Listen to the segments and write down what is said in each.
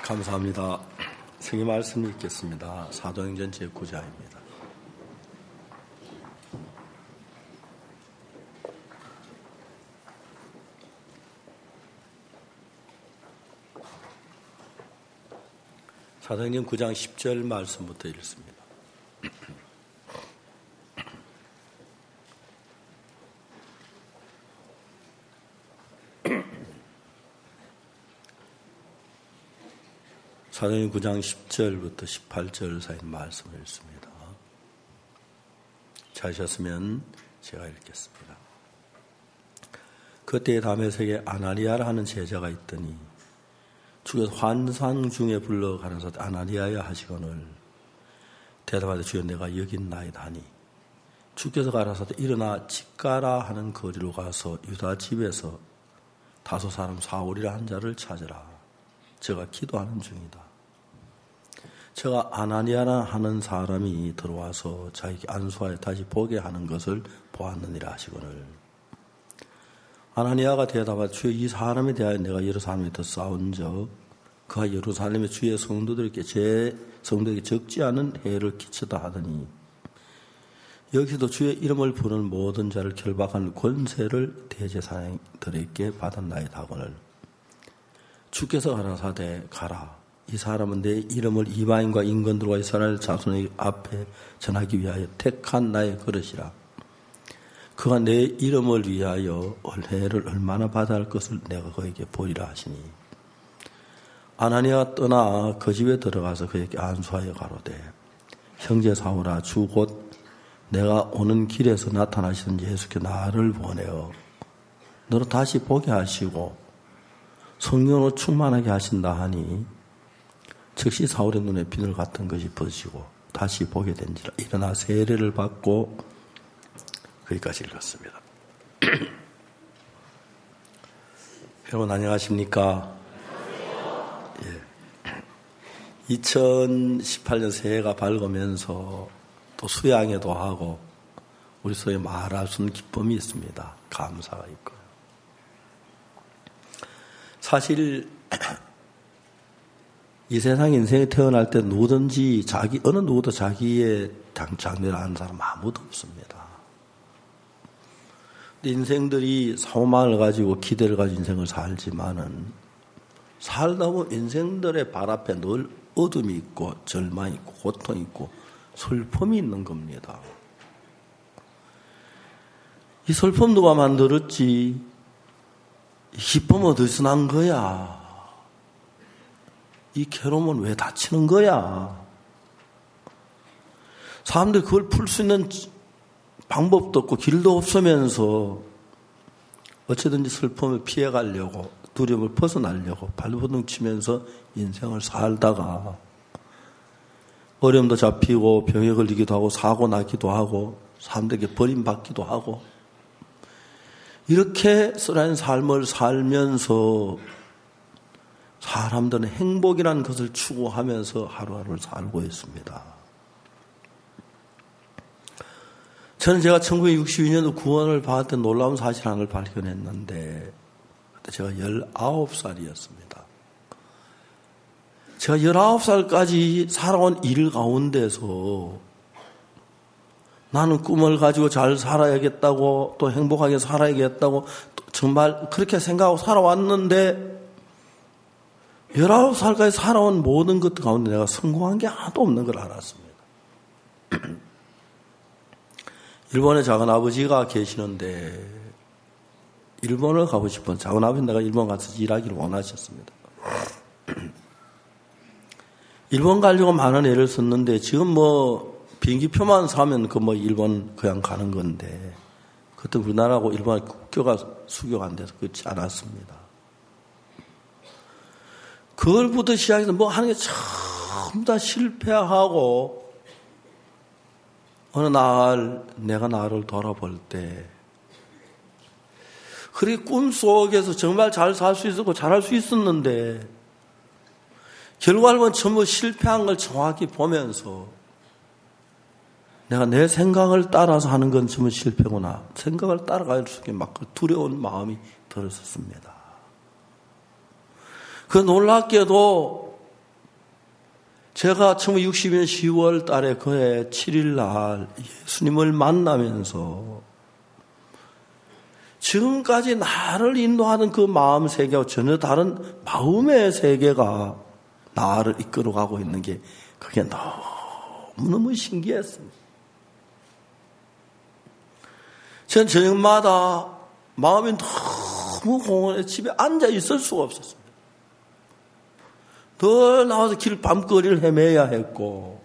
감사합니다. 성의 말씀 읽겠습니다. 사도행전 제9장입니다. 사도행전 9장 10절 말씀부터 읽습니다. 사도행전 9장 10절부터 18절 사이 말씀을 읽습니다. 찾으셨으면 제가 읽겠습니다. 그때에 다메섹에 아나니아라 하는 제자가 있더니 주께서 환상 중에 불러 가라사대 아나니아야 하시거늘 대답하되 주여 내가 여기 있나이다 하니 주께서 가라사대 일어나 집가라 하는 거리로 가서 유다 집에서 다소 사람 사울이라 한 자를 찾으라. 제가 기도하는 중이다. 제가 아나니아라 하는 사람이 들어와서 자기 안수하여 다시 보게 하는 것을 보았느니라 하시거늘 아나니아가 대답하되 주여 이 사람에 대하여 내가 예루살렘에 더 싸운즉 그가 예루살렘의 주의 성도들에게 제 성도에게 적지 않은 해를 끼쳤다 하더니 여기서도 주의 이름을 부르는 모든 자를 결박하는 권세를 대제사장들에게 받았나이다 하거늘 주께서 가라사대 가라. 이 사람은 내 이름을 이방인과 인건들과 이스라엘 자손의 앞에 전하기 위하여 택한 나의 그릇이라. 그가 내 이름을 위하여 은혜를 얼마나 받아야 할 것을 내가 그에게 보이라 하시니 아나니아가 떠나 그 집에 들어가서 그에게 안수하여 가로되 형제 사울아 주 곧 내가 오는 길에서 나타나시던 예수께 나를 보내어 너를 다시 보게 하시고 성령으로 충만하게 하신다 하니 즉시 사울의 눈에 비늘 같은 것이 벗어지고 다시 보게 된지라 일어나 세례를 받고 거기까지 읽었습니다. 여러분 안녕하십니까? 예. 2018년 새해가 밝으면서 또 수양회도 하고 우리 소위 말할 수 있는 기쁨이 있습니다. 감사가 있고요. 사실 이 세상 인생에 태어날 때 누구든지 어느 누구도 자기의 장래를 아는 사람 아무도 없습니다. 인생들이 사고망을 가지고 기대를 가지고 인생을 살지만은 살다 보면 인생들의 발 앞에 늘 어둠이 있고 절망이 있고 고통이 있고 슬픔이 있는 겁니다. 이 슬픔 누가 만들었지? 기쁨 어디서 난 거야? 이 괴로움은 왜 닥치는 거야? 사람들이 그걸 풀 수 있는 방법도 없고 길도 없으면서 어찌든지 슬픔을 피해가려고 두려움을 벗어나려고 발버둥 치면서 인생을 살다가 어려움도 잡히고 병에 걸리기도 하고 사고 나기도 하고 사람들에게 버림받기도 하고 이렇게 쓰라린 삶을 살면서 사람들은 행복이라는 것을 추구하면서 하루하루를 살고 있습니다. 저는 제가 1962년도 구원을 받을 때 놀라운 사실 하나를 발견했는데 그때 제가 19살이었습니다. 제가 19살까지 살아온 일 가운데서 나는 꿈을 가지고 잘 살아야겠다고 또 행복하게 살아야겠다고 정말 그렇게 생각하고 살아왔는데 19살까지 살아온 모든 것 가운데 내가 성공한 게 하나도 없는 걸 알았습니다. 일본에 작은 아버지가 계시는데 일본을 가고 싶어 작은 아버지 내가 일본 가서 일하기를 원하셨습니다. 일본 가려고 많은 애를 썼는데 지금 비행기표만 사면 일본 그냥 가는 건데 그때 우리나라하고 일본 국교가 수교가 안 돼서 그렇지 않았습니다. 그걸부터 시작해서 하는 게 전부 다 실패하고 어느 날 내가 나를 돌아볼 때 그렇게 꿈속에서 정말 잘 살 수 있었고 잘할 수 있었는데 결과를 전부 실패한 걸 정확히 보면서 내가 내 생각을 따라서 하는 건 전부 실패구나. 생각을 따라갈 수 있게 막 두려운 마음이 들었었습니다. 그 놀랍게도 제가 1960년 10월 달에 그해 7일 날 예수님을 만나면서 지금까지 나를 인도하는 그 마음 세계와 전혀 다른 마음의 세계가 나를 이끌어가고 있는 게 그게 너무너무 신기했습니다. 전 저녁마다 마음이 너무 공허해 집에 앉아 있을 수가 없었습니다. 늘 나와서 길 밤거리를 헤매야 했고,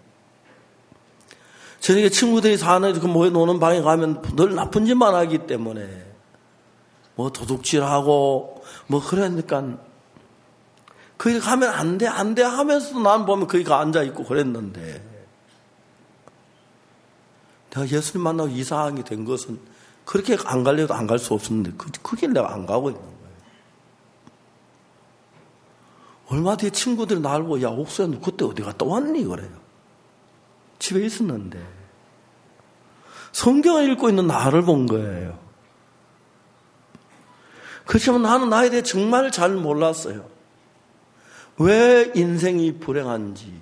저녁에 친구들이 사는 그 모여 노는 방에 가면 늘 나쁜 짓만 하기 때문에 뭐 도둑질하고 뭐 그러니까 거기 가면 안 돼 하면서도 난 보면 거기 앉아 있고 그랬는데, 내가 예수님 만나고 이상하게 된 것은 그렇게 안 가려도 안 갈 수 없었는데 그게 내가 안 가고 있는 거예요. 얼마 뒤에 친구들이 나를 보고, 야, 옥수야, 너 그때 어디 갔다 왔니? 그래요. 집에 있었는데. 성경을 읽고 있는 나를 본 거예요. 그렇지만 나는 나에 대해 정말 잘 몰랐어요. 왜 인생이 불행한지.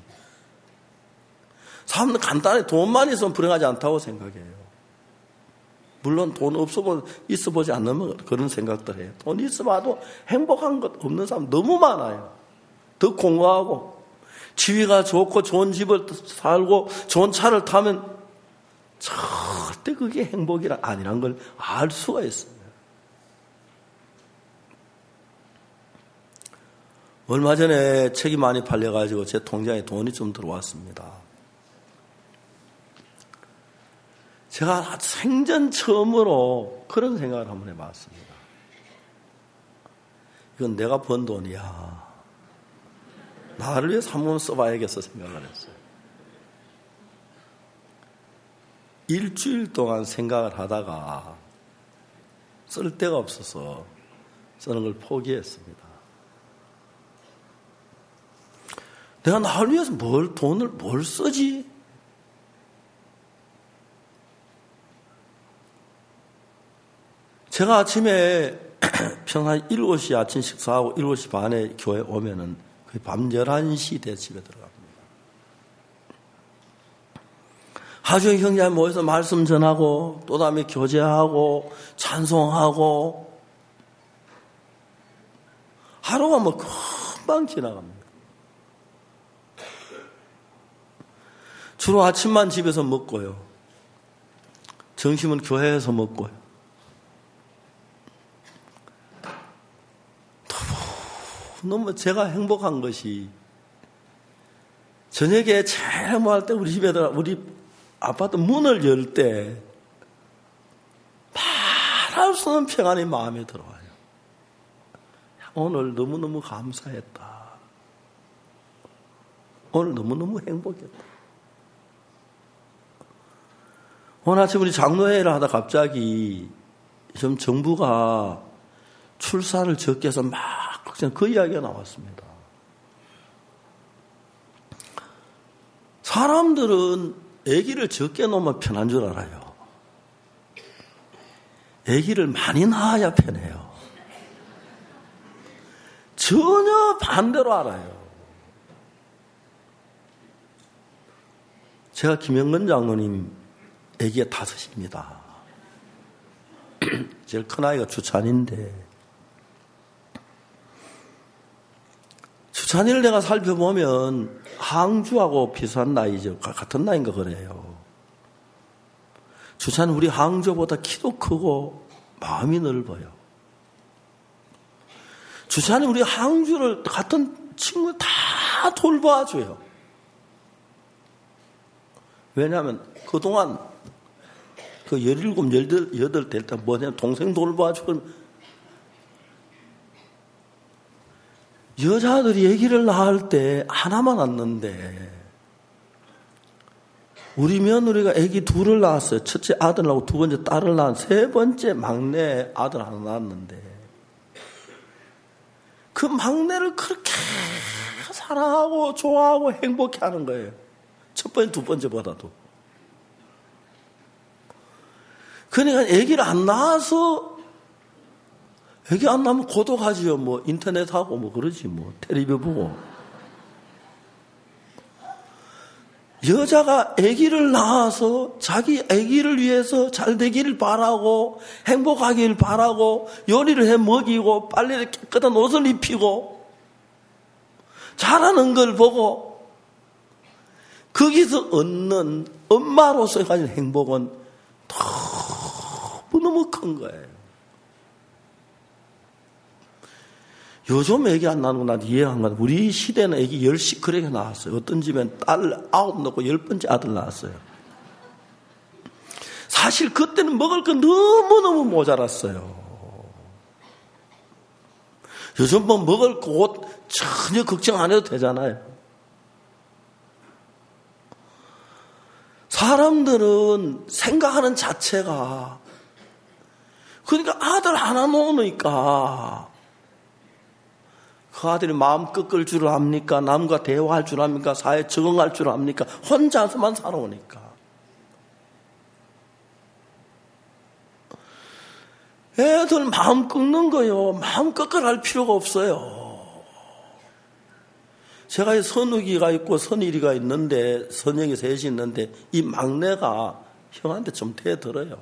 사람들은 간단히 돈만 있으면 불행하지 않다고 생각해요. 물론 돈 있어 보지 않으면 그런 생각들 해요. 돈 있어봐도 행복한 것 없는 사람 너무 많아요. 더 공허하고, 지위가 좋고 좋은 집을 살고 좋은 차를 타면 절대 그게 행복이 아니란 걸 알 수가 있어요. 얼마 전에 책이 많이 팔려가지고 제 통장에 돈이 좀 들어왔습니다. 제가 생전 처음으로 그런 생각을 한번 해봤습니다. 이건 내가 번 돈이야. 나를 위해서 한번 써봐야겠어 생각을 했어요. 일주일 동안 생각을 하다가 쓸 데가 없어서 쓰는 걸 포기했습니다. 내가 나를 위해서 돈을 뭘 쓰지? 제가 아침에 평소에 7시 아침 식사하고 7시 반에 교회 오면은 거의 밤 11시 돼 집에 들어갑니다. 하중에 형제 모여서 말씀 전하고 또 다음에 교제하고 찬송하고 하루가 뭐 금방 지나갑니다. 주로 아침만 집에서 먹고요. 점심은 교회에서 먹고요. 너무 제가 행복한 것이 저녁에 제일 행복할 때 우리 집에 우리 아파트 문을 열 때 말할 수 없는 평안이 마음에 들어와요. 오늘 너무너무 감사했다. 오늘 너무너무 행복했다. 오늘 아침 우리 장로회의를 하다 갑자기 좀 정부가 출산을 적게 해서 막 그 이야기가 나왔습니다. 사람들은 아기를 적게 놓으면 편한 줄 알아요. 아기를 많이 낳아야 편해요. 전혀 반대로 알아요. 제가 김영건 장로님 아기가 5입니다. 제일 큰 아이가 주찬인데, 주찬이를 내가 살펴보면 항주하고 비슷한 나이죠. 같은 나이인가 그래요. 주찬은 우리 항주보다 키도 크고 마음이 넓어요. 주찬이 우리 항주를 같은 친구 다 돌봐줘요. 왜냐하면 그동안 그 17, 18 될 때 뭐냐면 동생 돌봐주고 여자들이 아기를 낳을 때 하나만 낳는데 우리 며느리가 아기 2을 낳았어요. 첫째 아들 낳고 2번째 딸을 낳은 3번째 막내 아들 하나 낳았는데 그 막내를 그렇게 사랑하고 좋아하고 행복해하는 거예요. 첫 번째, 2번째보다도. 그러니까 아기를 안 낳아서 애기 안 낳으면 고독하지요. 뭐 인터넷하고 뭐 그러지 뭐 텔레비 보고. 여자가 아기를 낳아서 자기 아기를 위해서 잘 되기를 바라고 행복하기를 바라고 요리를 해 먹이고 빨래를 깨끗한 옷을 입히고 잘하는 걸 보고 거기서 얻는 엄마로서 가진 행복은 너무 큰 거예요. 요즘 애기 안 낳는 거 난 이해가 안 가요. 우리 시대는 애기 10씩 그렇게 낳았어요. 어떤 집엔 딸 9 낳고 10번째 아들 낳았어요. 사실 그때는 먹을 거 너무너무 모자랐어요. 요즘 뭐 먹을 거 옷 전혀 걱정 안 해도 되잖아요. 사람들은 생각하는 자체가 그러니까 아들 하나 놓으니까 그 아들이 마음 꺾을 줄 압니까? 남과 대화할 줄 압니까? 사회에 적응할 줄 압니까? 혼자서만 살아오니까. 애들 마음 꺾는 거요. 마음 꺾으할 필요가 없어요. 제가 이 선욱이가 있고 선일이가 있는데 선영이 셋이 있는데 이 막내가 형한테 좀 대들어요.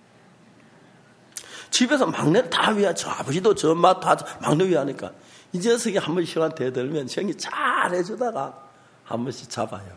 집에서 막내를 다 위하죠. 저 아버지도 저 엄마 다 막내 위하니까 이 녀석이 한 번씩 형한테 대들면 형이 잘 해주다가 한 번씩 잡아요.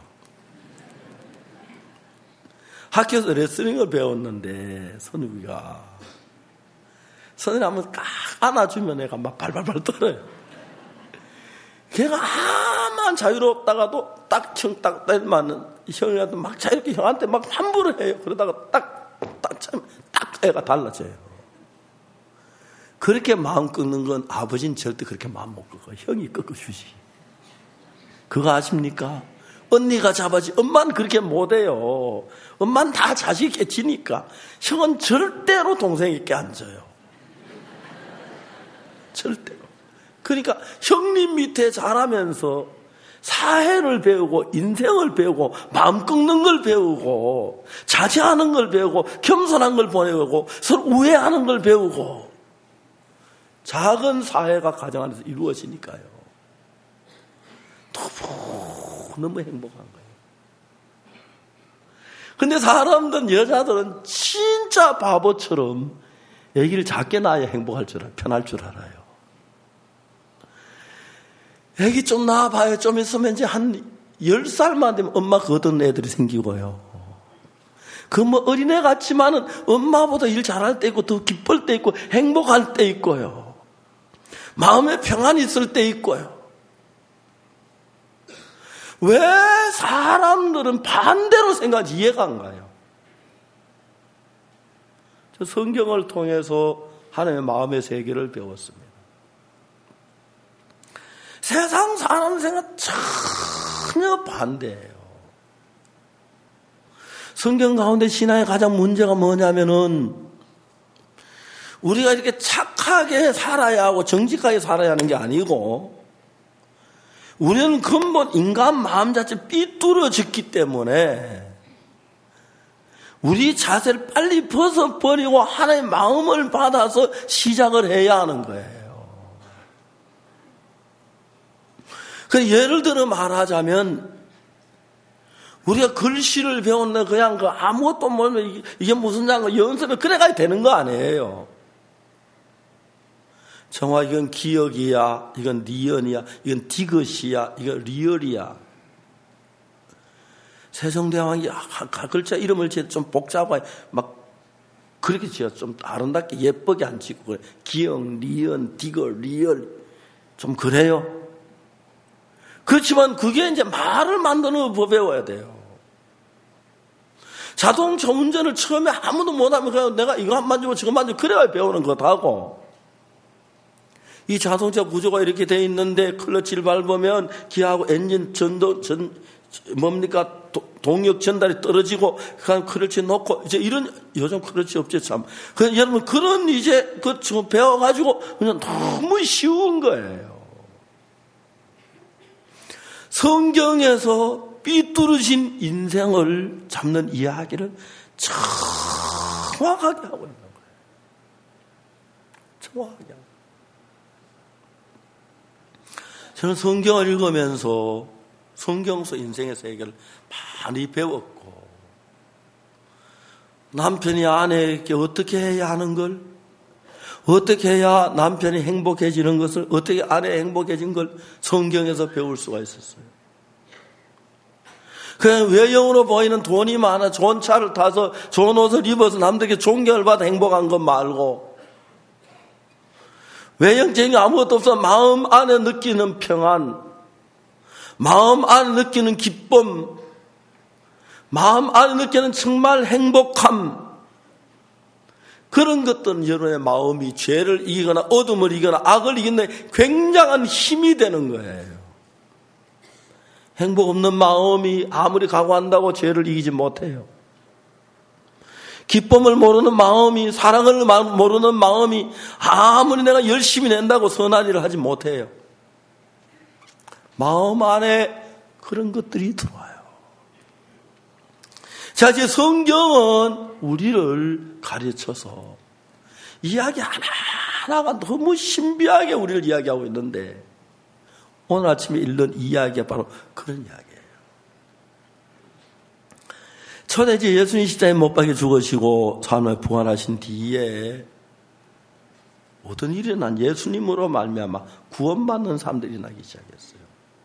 학교에서 레슬링을 배웠는데 선욱이가 선생님 한번 딱 안아주면 애가 막 발발발 떨어요. 걔가 아만 자유롭다가도 형 딱 때리면 형이라도 막 자유롭게 형한테 막 함부로 해요. 그러다가 딱 애가 달라져요. 그렇게 마음 꺾는 건 아버지는 절대 그렇게 마음 못 꺾어. 형이 꺾어주지. 그거 아십니까? 언니가 잡아지. 엄마는 그렇게 못해요. 엄마는 다 자식이 지니까. 형은 절대로 동생에게 안 져요. 절대로. 그러니까 형님 밑에 자라면서 사회를 배우고 인생을 배우고 마음 꺾는 걸 배우고 자제하는 걸 배우고 겸손한 걸 배우고 서로 우애하는 걸 배우고 작은 사회가 가정 안에서 이루어지니까요. 너무 행복한 거예요. 근데 사람들은 여자들은 진짜 바보처럼 아기를 작게 낳아야 행복할 줄 알아요. 편할 줄 알아요. 아기 좀 낳아봐요. 좀 있으면 이제 한 10살만 되면 엄마 거둔 애들이 생기고요. 그 뭐 어린애 같지만은 엄마보다 일 잘할 때 있고 더 기쁠 때 있고 행복할 때 있고요. 마음에 평안이 있을 때 있고요. 왜 사람들은 반대로 생각하지 이해가 안 가요. 저 성경을 통해서 하나님의 마음의 세계를 배웠습니다. 세상 사람 생각 전혀 반대예요. 성경 가운데 신앙의 가장 문제가 뭐냐면은 우리가 이렇게 착하게 살아야 하고 정직하게 살아야 하는 게 아니고 우리는 근본 인간 마음 자체 삐뚤어졌기 때문에 우리 자세를 빨리 벗어버리고 하나님의 마음을 받아서 시작을 해야 하는 거예요. 예를 들어 말하자면 우리가 글씨를 배웠는데 그냥 아무것도 모르면 이게 무슨 장고 연습에 그래가야 되는 거 아니에요. 정화 이건 기억이야, 이건 니언이야, 이건 디귿이야, 이건 리얼이야. 세종대왕이 글자 이름을 지어 좀 복잡하게 막 그렇게 지어 좀 아름답게 예쁘게 안 짓고 그래. 기억, 니언, 디귿, 리얼 좀 그래요. 그렇지만 그게 이제 말을 만드는 법 배워야 돼요. 자동차 운전을 처음에 아무도 못하면 그냥 내가 이거 한 만지고 저거 만지고 그래야 배우는 것하고 이 자동차 구조가 이렇게 돼 있는데 클러치를 밟으면 기아하고 엔진 동력 전달이 떨어지고 그냥 클러치 놓고 이제 이런 요즘 클러치 없죠 참. 여러분 그런 이제 그 지금 배워가지고 그냥 너무 쉬운 거예요. 성경에서 삐뚤어진 인생을 잡는 이야기를 정확하게 하고 있는 거예요. 정확하게 하고. 저는 성경을 읽으면서 성경서 인생에서 해결을 많이 배웠고, 남편이 아내에게 어떻게 해야 하는 걸, 어떻게 해야 남편이 행복해지는 것을, 어떻게 아내가 행복해진 걸 성경에서 배울 수가 있었어요. 그냥 외형으로 보이는 돈이 많아 좋은 차를 타서 좋은 옷을 입어서 남들에게 존경을 받아 행복한 것 말고, 외형적인 게 아무것도 없어 마음 안에 느끼는 평안, 마음 안에 느끼는 기쁨, 마음 안에 느끼는 정말 행복함, 그런 것들은 여러분의 마음이 죄를 이기거나 어둠을 이기거나 악을 이기는 굉장한 힘이 되는 거예요. 행복 없는 마음이 아무리 각오한다고 죄를 이기지 못해요. 기쁨을 모르는 마음이, 사랑을 모르는 마음이 아무리 내가 열심히 낸다고 선한 일을 하지 못해요. 마음 안에 그런 것들이 들어와요. 자, 이제 성경은 우리를 가르쳐서 이야기 하나하나가 너무 신비하게 우리를 이야기하고 있는데, 오늘 아침에 읽는 이야기가 바로 그런 이야기예요. 초대지 예수님 십자가에 못 박혀 죽으시고 사흘 부활하신 뒤에 모든 일이 난 예수님으로 말미암아 구원받는 사람들이 나기 시작했어요.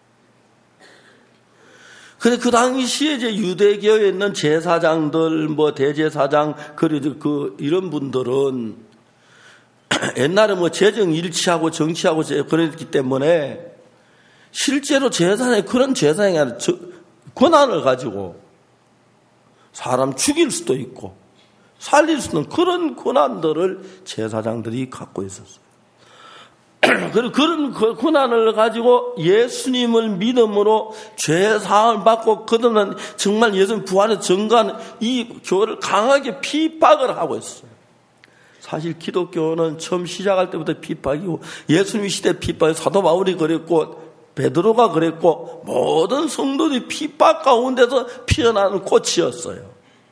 근데 그 당시에 이제 유대교에 있는 제사장들, 대제사장, 그리고 이런 분들은 옛날에 재정 일치하고 정치하고 그랬기 때문에 실제로 제사장이 그런 제사장이 아니라 권한을 가지고 사람 죽일 수도 있고 살릴 수 있는 그런 권한들을 제사장들이 갖고 있었어요. 그리고 그런 권한을 가지고 예수님을 믿음으로 죄 사함을 받고 그들은 정말 예수님 부활의 증거하는 이 교회를 강하게 핍박을 하고 있어요. 사실 기독교는 처음 시작할 때부터 핍박이고, 예수님 시대 핍박이 사도 바울이 그랬고 베드로가 그랬고, 모든 성도들이 핍박 가운데서 피어나는 꽃이었어요.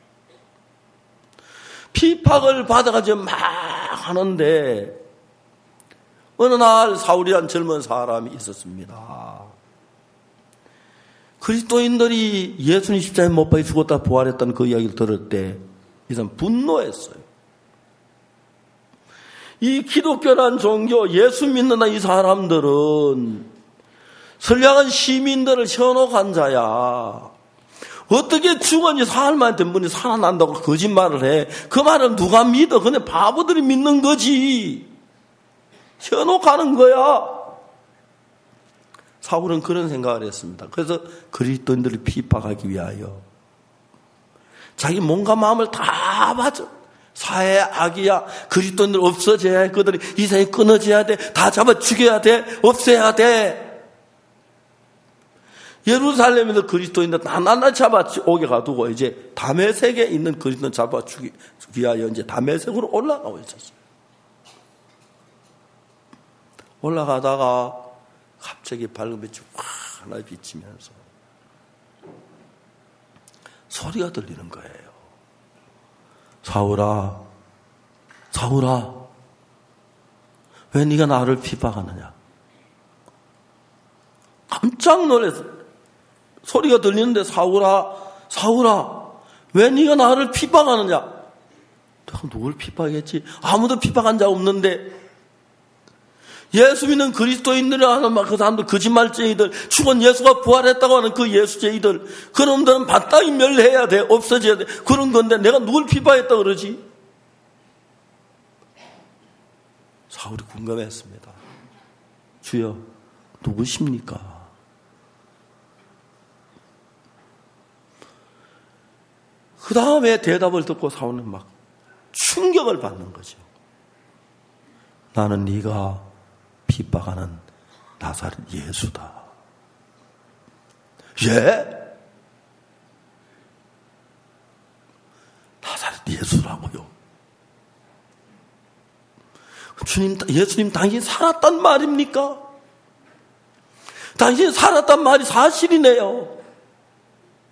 핍박을 받아가지고 막 하는데 어느 날 사울이란 젊은 사람이 있었습니다. 그리스도인들이 예수님 십자가에 못 박혀 죽었다 부활했다는 그 이야기를 들을 때 이 사람 분노했어요. 이 기독교란 종교, 예수 믿는 이 사람들은 선량한 시민들을 현혹한 자야. 어떻게 죽었니 사흘 만에 된 분이 살아난다고 거짓말을 해. 그 말은 누가 믿어? 근데 바보들이 믿는 거지. 현혹하는 거야. 사울은 그런 생각을 했습니다. 그래서 그리스도인들을 핍박하기 위하여 자기 몸과 마음을 다 바쳐. 사회 악이야. 그리스도인들 없어져야 해. 그들이 이 세상에 끊어져야 돼. 다 잡아 죽여야 돼. 없애야 돼. 예루살렘에서 그리스도인들 하나하나 잡아 오게 가두고 이제 다메섹에 있는 그리스도인 잡아 죽이기 위하여 이제 다메섹으로 올라가고 있었어요. 올라가다가 갑자기 밝은 빛이 확 하나 비치면서 소리가 들리는 거예요. 사울아, 사울아, 왜 네가 나를 핍박하느냐? 깜짝 놀라서 소리가 들리는데, 사울아, 사울아, 왜 네가 나를 핍박하느냐? 내가 누굴 핍박했지? 아무도 핍박한 자 없는데. 예수 믿는 그리스도인들이 하는 그 사람들, 거짓말쟁이들, 죽은 예수가 부활했다고 하는 그 예수쟁이들, 그놈들은 바닥이 멸해야 돼, 없어져야 돼. 그런 건데 내가 누굴 핍박했다고 그러지? 사울이 궁금했습니다. 주여, 누구십니까? 그 다음에 대답을 듣고 사울은 막 충격을 받는 거죠. 나는 네가 핍박하는 나사렛 예수다. 예? 나사렛 예수라고요? 주님, 예수님 당신 살았단 말입니까? 당신 살았단 말이 사실이네요.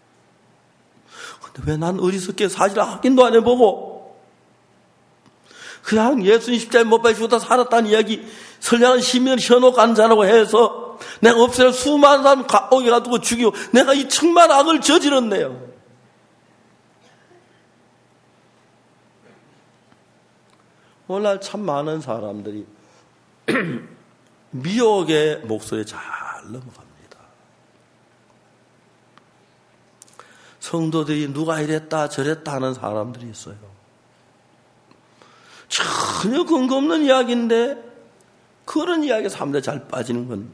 근데 왜 난 어리석게 사실 확인도 안 해보고 그냥 예수님 십자가에 못 박혀 죽었다 살았다는 이야기 선량한 시민을 현혹 간자라고 해서 내가 없애려 수많은 사람 오게 가두고 죽이고 내가 이 천만 악을 저질렀네요. 오늘날 참 많은 사람들이 미혹의 목소리에 잘 넘어갑니다. 성도들이 누가 이랬다 저랬다 하는 사람들이 있어요. 전혀 근거 없는 이야기인데 그런 이야기에 사람들이 잘 빠지는 건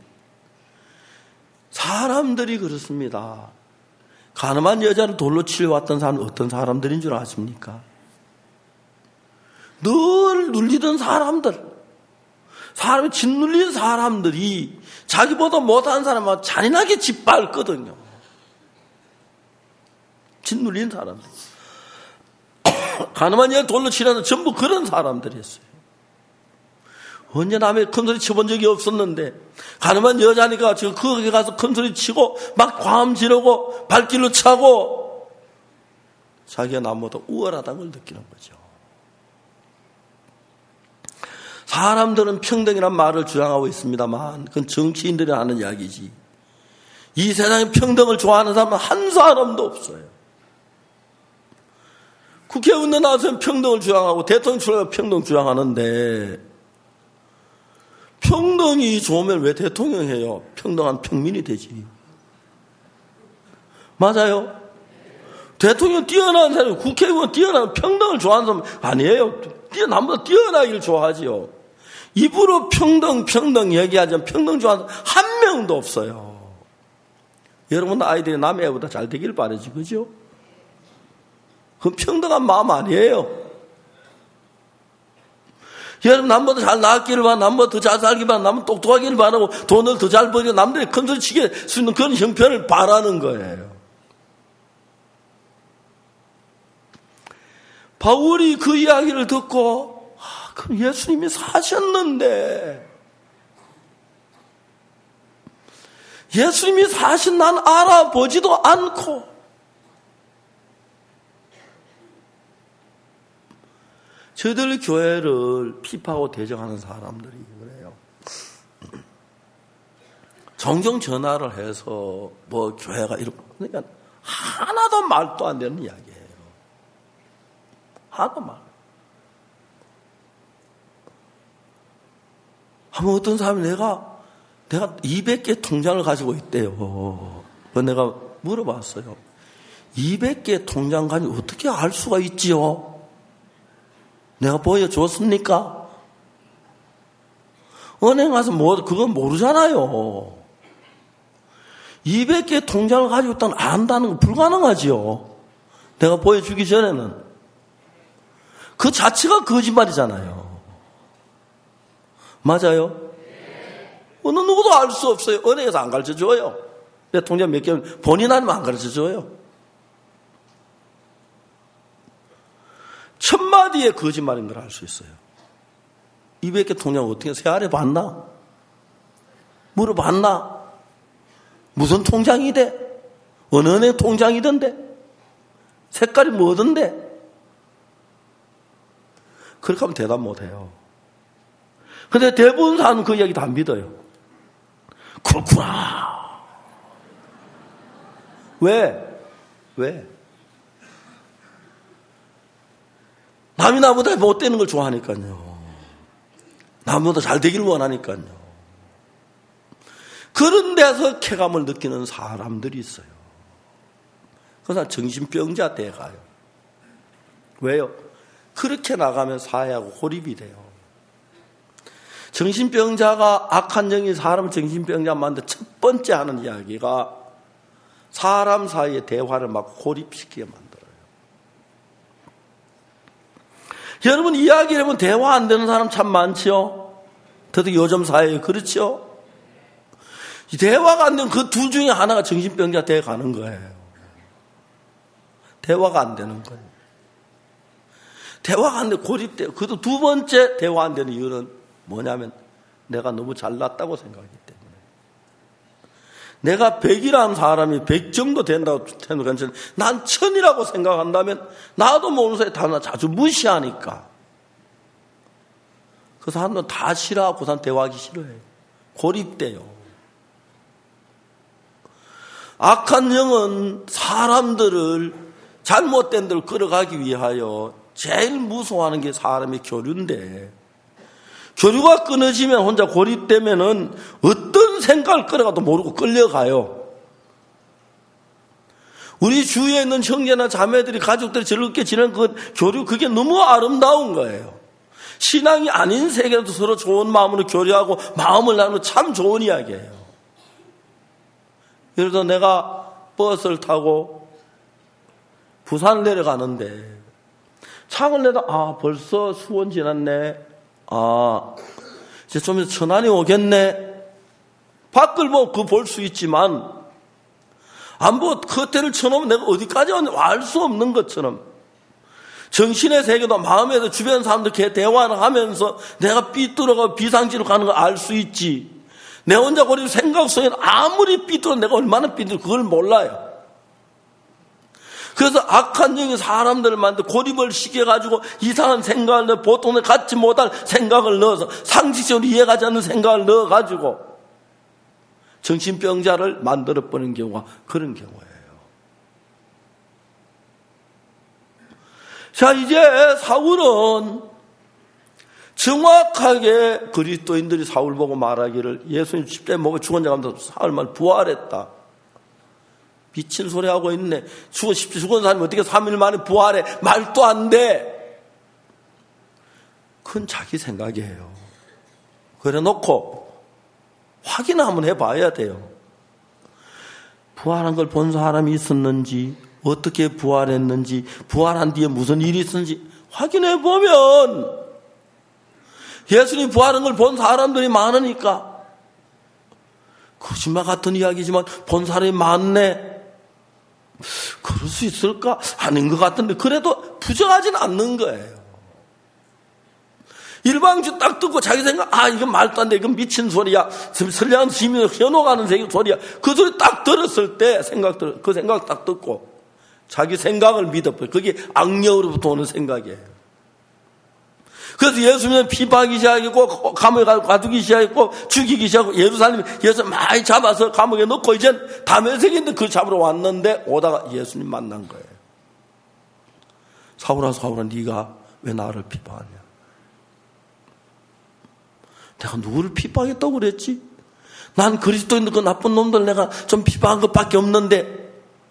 사람들이 그렇습니다. 가늠한 여자를 돌로 치려왔던 사람은 어떤 사람들인 줄 아십니까? 늘 눌리던 사람들, 사람이 짓눌린 사람들이 자기보다 못한 사람은 잔인하게 짓밟거든요. 짓눌린 사람들. 가늠한 여자를 돌로 치려는 전부 그런 사람들이었어요. 언제 남의 큰소리 쳐본 적이 없었는데 가늠한 여자니까 지금 거기 가서 큰소리 치고 막 과음 지르고 발길로 차고 자기가 남보다 우월하다는 걸 느끼는 거죠. 사람들은 평등이란 말을 주장하고 있습니다만 그건 정치인들이 하는 이야기지. 이 세상에 평등을 좋아하는 사람은 한 사람도 없어요. 국회의원들 나와서 평등을 주장하고 대통령 출마해서 평등 주장하는데 평등이 좋으면 왜 대통령 해요? 평등한 평민이 되지. 맞아요? 대통령 뛰어난 사람이 국회의원 뛰어난 평등을 좋아하는 사람 아니에요. 남보다 뛰어나기를 좋아하지요. 입으로 평등 얘기하지만 평등 좋아하는 사람 한 명도 없어요. 여러분 아이들이 남의 애보다 잘 되길 바라지, 그죠? 그건 평등한 마음 아니에요. 여러분 남보다 잘 나았기를 바라고 남보다 더 잘 살기를 바라고 남보다 똑똑하기를 바라고 돈을 더 잘 벌고 남들이 큰소리 치게 수 있는 그런 형편을 바라는 거예요. 바울이 그 이야기를 듣고 그럼 예수님이 사셨는데 예수님이 사신 난 알아보지도 않고 저들 교회를 피파하고 대적하는 사람들이 그래요. 종종 전화를 해서 뭐 교회가 이렇게 그러니까 하나도 말도 안 되는 이야기예요. 하나도 말. 한번 어떤 사람이 내가 200개 통장을 가지고 있대요. 내가 물어봤어요. 200개 통장 가지고 어떻게 알 수가 있지요? 내가 보여줬습니까? 은행 가서 그건 모르잖아요. 200개 통장을 가지고 있다는 안다는 건 불가능하지요. 내가 보여주기 전에는. 그 자체가 거짓말이잖아요. 맞아요? 어느 누구도 알 수 없어요. 은행에서 안 가르쳐줘요. 내 통장 몇 개 본인 아니면 안 가르쳐줘요. 1000마디의 거짓말인 걸 알 수 있어요. 200개 통장 어떻게 세알해 봤나? 물어봤나? 무슨 통장이대? 어느 은행 통장이던데? 색깔이 뭐던데? 그렇게 하면 대답 못해요. 근데 대부분 사람은 그 이야기 다 안 믿어요. 그렇구나. 왜? 남이 나보다 못되는 걸 좋아하니까요. 남보다 잘 되기를 원하니까요. 그런 데서 쾌감을 느끼는 사람들이 있어요. 그래서 정신병자 돼 가요. 왜요? 그렇게 나가면 사회하고 고립이 돼요. 정신병자가 악한 영이 사람 정신병자 만든 첫 번째 하는 이야기가 사람 사이의 대화를 막 고립시키게 만들어요. 여러분 이야기를 해보면 대화 안 되는 사람 참 많죠? 특히 요즘 사회에 그렇죠? 대화가 안 되는 그 둘 중에 하나가 정신병자 돼 가는 거예요. 대화가 안 되는 거예요. 대화가 안 돼 고립돼요. 그것도 두 번째 대화 안 되는 이유는 뭐냐면 내가 너무 잘났다고 생각하기 때문에. 내가 100이라는 사람이 100 정도 된다고 생각하면 난 1000이라고 생각한다면 나도 모르는 사이에 다 자주 무시하니까 그 사람들은 다 싫어하고 그 사람 대화하기 싫어해요. 고립돼요. 악한 영은 사람들을 잘못된 데로 끌어가기 위하여 제일 무서워하는 게 사람의 교류인데, 교류가 끊어지면 혼자 고립되면은 어떤 생각을 끌어가도 모르고 끌려가요. 우리 주위에 있는 형제나 자매들이, 가족들이 즐겁게 지내는 그 교류, 그게 너무 아름다운 거예요. 신앙이 아닌 세계에도 서로 좋은 마음으로 교류하고 마음을 나누는 참 좋은 이야기예요. 예를 들어 내가 버스를 타고 부산을 내려가는데 창을 내다 벌써 수원 지났네. 이제 좀 있으면 천안이 오겠네. 밖을 보고 볼 수 있지만 안 보고 커튼을 쳐놓으면 내가 어디까지 왔는지 알 수 없는 것처럼 정신의 세계도 마음에도 주변 사람들과 대화를 하면서 내가 삐뚤어가 비상지로 가는 걸 알 수 있지. 내 혼자 고리는 생각 속에는 아무리 삐뚤어 내가 얼마나 삐뚤어 그걸 몰라요. 그래서 악한 영이 사람들을 만들어 고립을 시켜가지고 이상한 생각을 넣어, 보통은 갖지 못할 생각을 넣어서 상식적으로 이해가지 않는 생각을 넣어가지고 정신병자를 만들어버리는 경우가 그런 경우예요. 자, 이제 사울은 정확하게 그리스도인들이 사울 보고 말하기를 예수님 십자가에 못 죽은 자 가운데 사울 말 부활했다. 미친 소리 하고 있네. 죽은 사람이 어떻게 3일 만에 부활해? 말도 안 돼. 그건 자기 생각이에요. 그래 놓고 확인을 한번 해봐야 돼요. 부활한 걸 본 사람이 있었는지, 어떻게 부활했는지, 부활한 뒤에 무슨 일이 있었는지 확인해 보면 예수님 부활한 걸 본 사람들이 많으니까 거짓말 같은 이야기지만 본 사람이 많네. 그럴 수 있을까? 아닌 것 같은데 그래도 부정하지는 않는 거예요. 일방주 딱 듣고 자기 생각, 이건 말도 안 돼. 이건 미친 소리야. 선량한 시민을 현혹하는 소리야. 그 소리 딱 들었을 때 그 생각 딱 듣고 자기 생각을 믿어버려. 그게 악령으로부터 오는 생각이에요. 그래서 예수님은 피박이 시작했고 감옥에 가두기 시작했고 죽이기 시작하고 예루살렘에 예수님 많이 잡아서 감옥에 넣고 이제 다메섹인데 그걸 잡으러 왔는데 오다가 예수님 만난 거예요. 사울아 네가 왜 나를 피박하냐? 내가 누구를 피박했다고 그랬지? 난 그리스도인들 그 나쁜 놈들 내가 좀 피박한 것밖에 없는데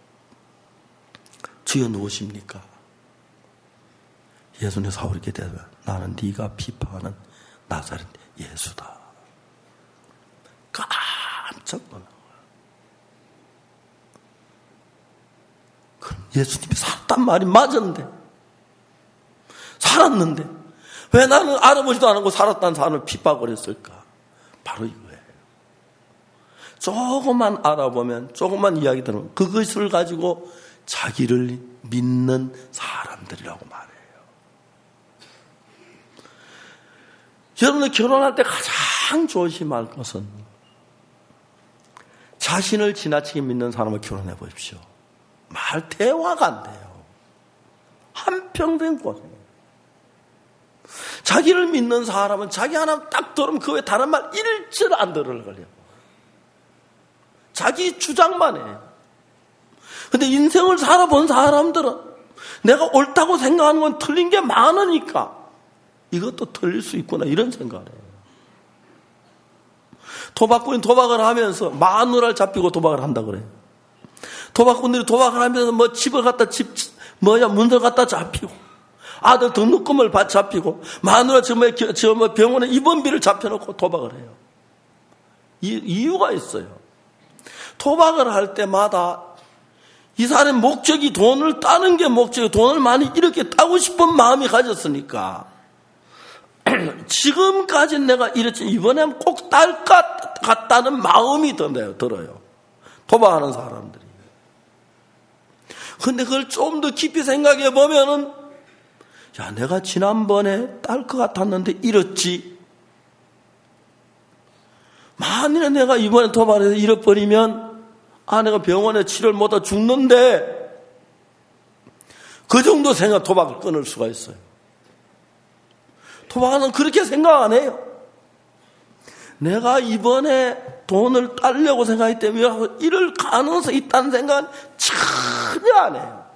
주여 누구십니까? 예수님 사울에게 대답해. 나는 네가 비판하는 나사렛 예수다. 깜짝 놀란 거야. 그럼 예수님이 살았단 말이 맞았는데, 살았는데 왜 나는 알아보지도 않고 살았다는 사람을 핍박을 했을까? 바로 이거예요. 조금만 알아보면, 조금만 이야기 들으면 그것을 가지고 자기를 믿는 사람들이라고 말해요. 여러분들 결혼할 때 가장 조심할 것은 자신을 지나치게 믿는 사람을 결혼해 보십시오. 말 대화가 안 돼요. 한평생 고생해요. 자기를 믿는 사람은 자기 하나 딱 들으면 그 외에 다른 말 일절 안 들으려고요. 자기 주장만 해요. 근데 인생을 살아본 사람들은 내가 옳다고 생각하는 건 틀린 게 많으니까 이것도 틀릴 수 있구나 이런 생각을 해요. 도박꾼이 도박을 하면서 마누라를 잡히고 도박을 한다고 그래요. 도박꾼들이 도박을 하면서 집을 갖다 문서 갖다 잡히고 아들 등록금을 잡히고 마누라 병원에 입원비를 잡혀놓고 도박을 해요. 이유가 있어요. 도박을 할 때마다 이 사람의 목적이 돈을 따는 게 목적이고 돈을 많이 이렇게 따고 싶은 마음이 가졌으니까 지금까지 내가 이랬지 이번엔 꼭 딸 것 같다는 마음이 들어요. 도박하는 사람들이. 근데 그걸 좀 더 깊이 생각해 보면은 내가 지난번에 딸 것 같았는데 잃었지. 만일에 내가 이번에 도박해서 잃어버리면 내가 병원에 치료를 못하고 죽는데 그 정도 생각 도박을 끊을 수가 있어요. 도박하는 그렇게 생각 안 해요. 내가 이번에 돈을 따려고 생각했기 때문에 이럴 가능성이 있다는 생각은 전혀 안 해요.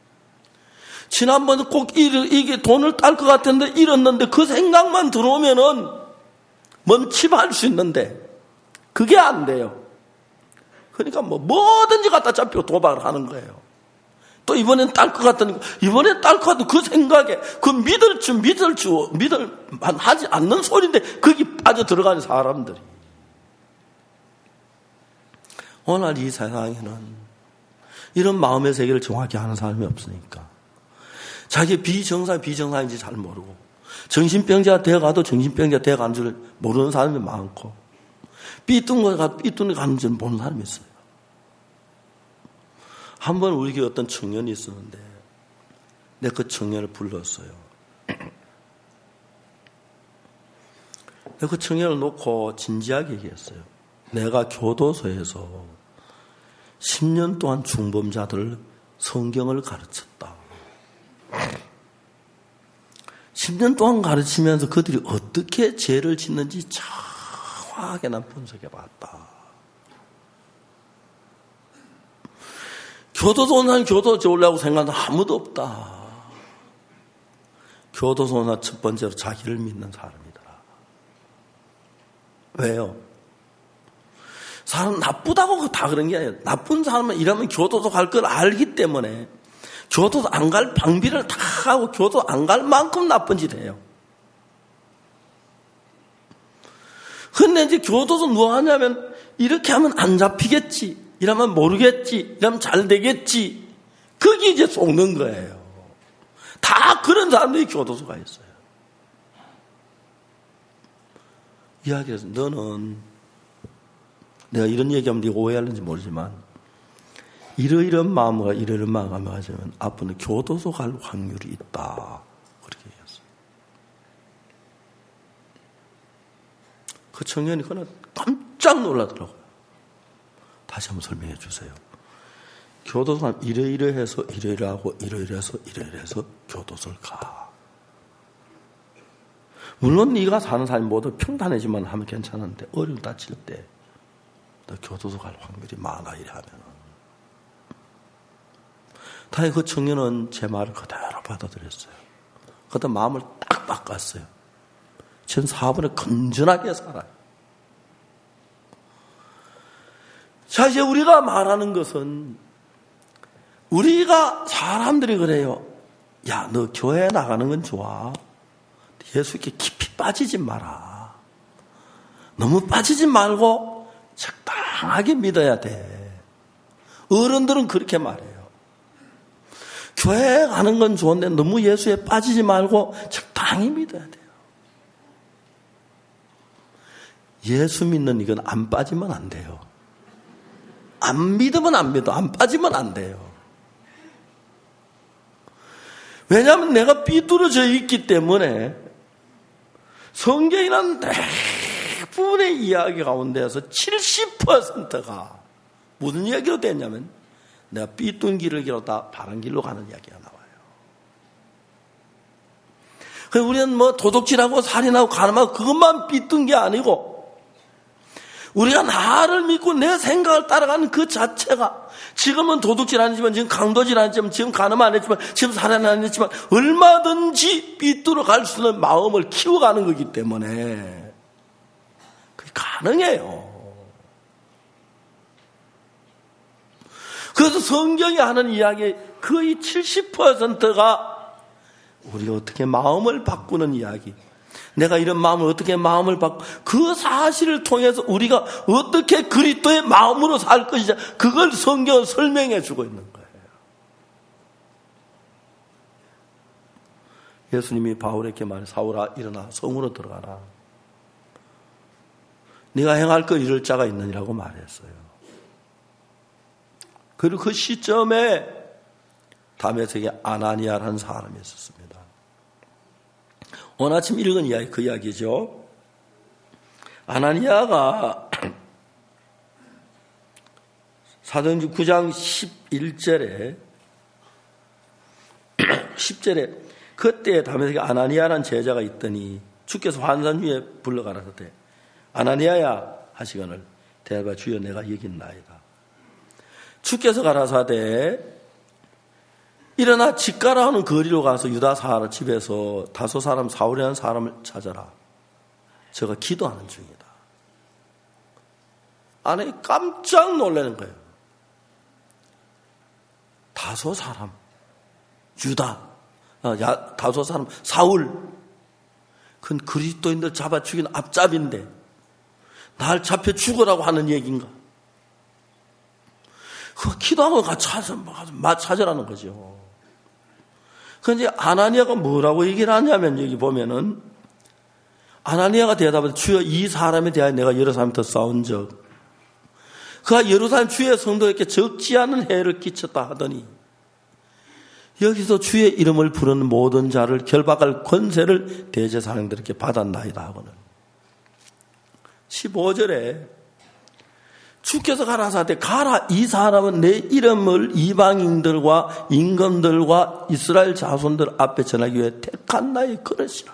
지난번에 꼭 이게 돈을 딸 것 같았는데 잃었는데 그 생각만 들어오면은 멈칫할 수 있는데 그게 안 돼요. 그러니까 뭐든지 갖다 잡히고 도박을 하는 거예요. 또 이번엔 딸 것 같다니까 이번엔 딸 것 같은 그 생각에 그 믿을만 하지 않는 소리인데 거기 빠져 들어가는 사람들이 오늘 이 세상에는 이런 마음의 세계를 정확히 아는 사람이 없으니까 자기 비정상인지 잘 모르고 정신병자가 되어가도 정신병자가 되어가는 줄 모르는 사람이 많고 삐뚤게 가는 줄 모르는 사람이 있어요. 한 번 우리 교회 어떤 청년이 있었는데 내가 그 청년을 불렀어요. 내가 그 청년을 놓고 진지하게 얘기했어요. 내가 교도소에서 10년 동안 중범자들 성경을 가르쳤다. 10년 동안 가르치면서 그들이 어떻게 죄를 짓는지 정확하게 난 분석해봤다. 교도소 온 사람 교도소 오려고 생각하는 아무도 없다. 교도소 온 사람 첫 번째로 자기를 믿는 사람이더라. 왜요? 사람 나쁘다고 다 그런 게 아니에요. 나쁜 사람은 이러면 교도소 갈 걸 알기 때문에 교도소 안 갈 방비를 다 하고 교도소 안 갈 만큼 나쁜 짓 해요. 근데 이제 교도소 뭐 하냐면 이렇게 하면 안 잡히겠지. 이러면 모르겠지. 이러면 잘 되겠지. 그게 이제 속는 거예요. 다 그런 사람들이 교도소가 있어요. 이야기해서 너는 내가 이런 얘기하면 네가 오해하는지 모르지만 이러이런 마음과 이러이런 마음을 가지면 앞으로는 교도소 갈 확률이 있다. 그렇게 얘기했어요. 그 청년이 그날 깜짝 놀라더라고요. 다시 한번 설명해 주세요. 교도소 가면 이러이러해서 이러이러하고 이러이러해서 이러이러해서 교도소를 가. 물론 네가 사는 삶이 모두 평탄해지만 하면 괜찮은데 어려움 다칠 때 너 교도소 갈 확률이 많아 이래 하면은. 다행히 그 청년은 제 말을 그대로 받아들였어요. 그때 마음을 딱 바꿨어요. 전 사업을 건전하게 살아요. 자, 이제 우리가 말하는 것은 우리가 사람들이 그래요. 야, 너 교회 나가는 건 좋아. 예수께 깊이 빠지지 마라. 너무 빠지지 말고 적당하게 믿어야 돼. 어른들은 그렇게 말해요. 교회 가는 건 좋은데 너무 예수에 빠지지 말고 적당히 믿어야 돼요. 예수 믿는 이건 안 빠지면 안 돼요. 안 믿으면 안 믿어. 안 빠지면 안 돼요. 왜냐하면 내가 삐뚤어져 있기 때문에 성경이라는 대부분의 이야기 가운데서 70%가 무슨 이야기로 됐냐면 내가 삐뚤 길을 길었다 바른 길로 가는 이야기가 나와요. 그래서 우리는 뭐 도둑질하고 살인하고 가늠하고 그것만 삐뚤 게 아니고 우리가 나를 믿고 내 생각을 따라가는 그 자체가 지금은 도둑질 안 했지만 지금 강도질 안 했지만 지금 가늠 안 했지만 지금 살인 안 했지만 얼마든지 삐뚤어 갈 수 있는 마음을 키워가는 거기 때문에 그게 가능해요. 그래서 성경이 하는 이야기 거의 70%가 우리가 어떻게 마음을 바꾸는 이야기. 내가 이런 마음을 어떻게 마음을 바꾸고 그 사실을 통해서 우리가 어떻게 그리스도의 마음으로 살 것이냐 그걸 성경은 설명해 주고 있는 거예요. 예수님이 바울에게 말해 사울아 일어나 성으로 들어가라. 네가 행할 것 이룰 자가 있느니라고 말했어요. 그리고 그 시점에 다메섹에 아나니아라는 사람이 있었습니다. 오늘 아침 읽은 이야기, 그 이야기죠. 아나니아가 사도행전 9장 10절에 그때 다메섹에 아나니아라는 제자가 있더니 주께서 환산 위에 불러가라사대 아나니아야 하시거늘 대답하여 주여 내가 여기 있나이다. 주께서 가라사대 일어나 집가라 하는 거리로 가서 유다 사람 집에서 다소 사람 사울이라는 사람을 찾아라. 저가 기도하는 중이다. 아내 깜짝 놀라는 거예요. 다소 사람 유다 다소 사람 사울 그건 그리스도인들 잡아 죽인 앞잡인데 날 잡혀 죽으라고 하는 얘기인가? 그 기도하고 같이 찾으라는 거죠. 그런데 아나니아가 뭐라고 얘기를 하냐면 여기 보면은 아나니아가 대답하되 주여 이 사람에 대하여 내가 예루살렘부터 싸운 적 그가 예루살렘 주의 성도에게 적지 않은 해를 끼쳤다 하더니 여기서 주의 이름을 부르는 모든 자를 결박할 권세를 대제사장들에게 받았나이다 하고는 15절에 주께서 가라사대 가라 이 사람은 내 이름을 이방인들과 임금들과 이스라엘 자손들 앞에 전하기 위해 택한 나의 그릇이라.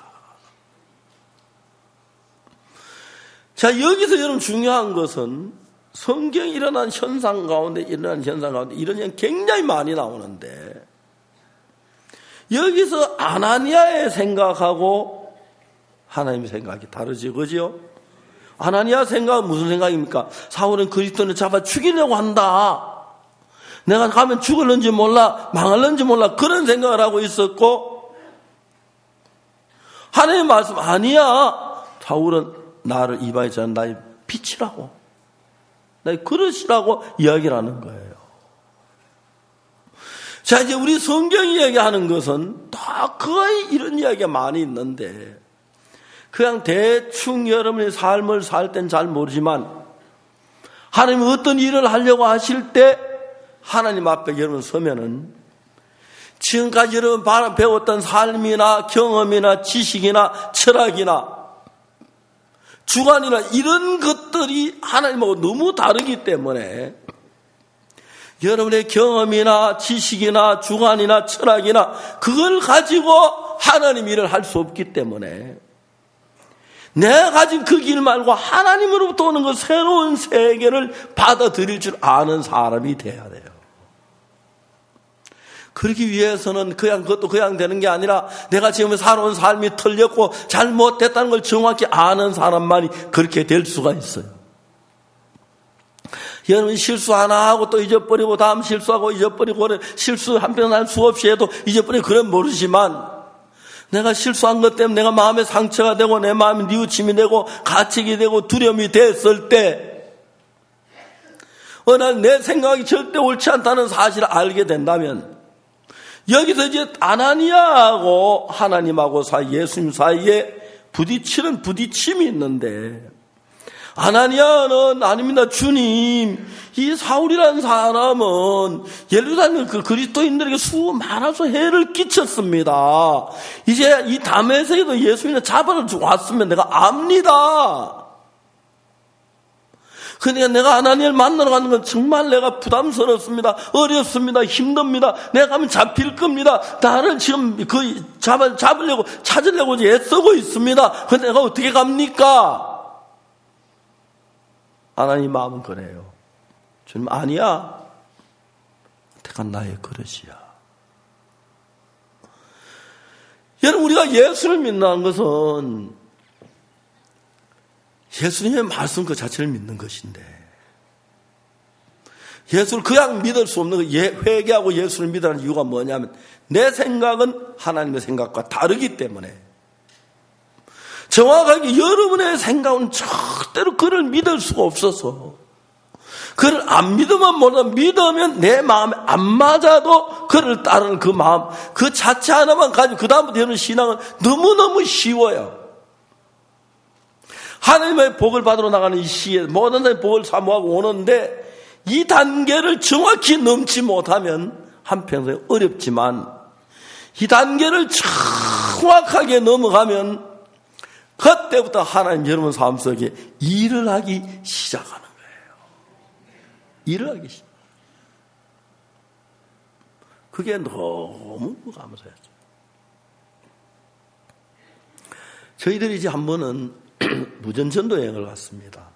자 여기서 여러분 중요한 것은 성경에 일어난 현상 가운데 이런 현상이 굉장히 많이 나오는데 여기서 아나니아의 생각하고 하나님의 생각이 다르지 그죠? 아나니아 생각은 무슨 생각입니까? 사울은 그리스도를 잡아 죽이려고 한다. 내가 가면 죽을는지 몰라 망할는지 몰라 그런 생각을 하고 있었고 하나님의 말씀 아니야. 사울은 나를 이방에 전한 나의 빛이라고 나의 그릇이라고 이야기를 하는 거예요. 자 이제 우리 성경이 이야기하는 것은 다 거의 이런 이야기가 많이 있는데 그냥 대충 여러분의 삶을 살 땐 잘 모르지만 하나님이 어떤 일을 하려고 하실 때 하나님 앞에 여러분 서면은 지금까지 여러분 배웠던 삶이나 경험이나 지식이나 철학이나 주관이나 이런 것들이 하나님하고 너무 다르기 때문에 여러분의 경험이나 지식이나 주관이나 철학이나 그걸 가지고 하나님 일을 할 수 없기 때문에 내가 가진 그 길 말고 하나님으로부터 오는 그 새로운 세계를 받아들일 줄 아는 사람이 돼야 돼요. 그러기 위해서는 그것도 그냥 되는 게 아니라 내가 지금 살아온 삶이 틀렸고 잘못됐다는 걸 정확히 아는 사람만이 그렇게 될 수가 있어요. 여러분 실수 하나 하고 또 잊어버리고 다음 실수하고 잊어버리고 실수 한편 할 수 없이 해도 잊어버리고 그런 모르지만 내가 실수한 것 때문에 내가 마음에 상처가 되고 내 마음이 뉘우침이 되고 가책이 되고 두려움이 됐을 때 어느 날 내 생각이 절대 옳지 않다는 사실을 알게 된다면 여기서 이제 아나니아하고 하나님하고 예수님 사이에 부딪히는 부딪힘이 있는데 아나니아는 아닙니다. 주님, 이 사울이라는 사람은 예루살렘 그 그리스도인들에게 많아서 해를 끼쳤습니다. 이제 이 다메섹에도 예수님을 잡아를 왔으면 내가 압니다. 그러니까 내가 아나니아를 만나러 가는 건 정말 내가 부담스럽습니다. 어렵습니다. 힘듭니다. 내가 가면 잡힐 겁니다. 나를 지금 잡으려고 찾으려고 애쓰고 있습니다. 그런데 내가 어떻게 갑니까? 하나님 마음은 그래요. 주님 아니야. 택한 나의 그릇이야. 여러분 우리가 예수를 믿는다는 것은 예수님의 말씀 그 자체를 믿는 것인데 예수를 그냥 믿을 수 없는 거 회개하고 예수를 믿으라는 이유가 뭐냐면 내 생각은 하나님의 생각과 다르기 때문에 정확하게 여러분의 생각은 절대로 그를 믿을 수가 없어서 그를 안 믿으면 몰라 믿으면 내 마음에 안 맞아도 그를 따르는 그 마음 그 자체 하나만 가지고 그 다음부터 여러분 신앙은 너무너무 쉬워요. 하나님의 복을 받으러 나가는 이 시에 모든 사람이 복을 사모하고 오는데 이 단계를 정확히 넘지 못하면 한평생에 어렵지만 이 단계를 정확하게 넘어가면 그때부터 하나님 여러분 삶 속에 일을 하기 시작하는 거예요. 일을 하기 시작. 그게 너무 감사해요. 저희들이 이제 한 번은 무전전도 여행을 갔습니다.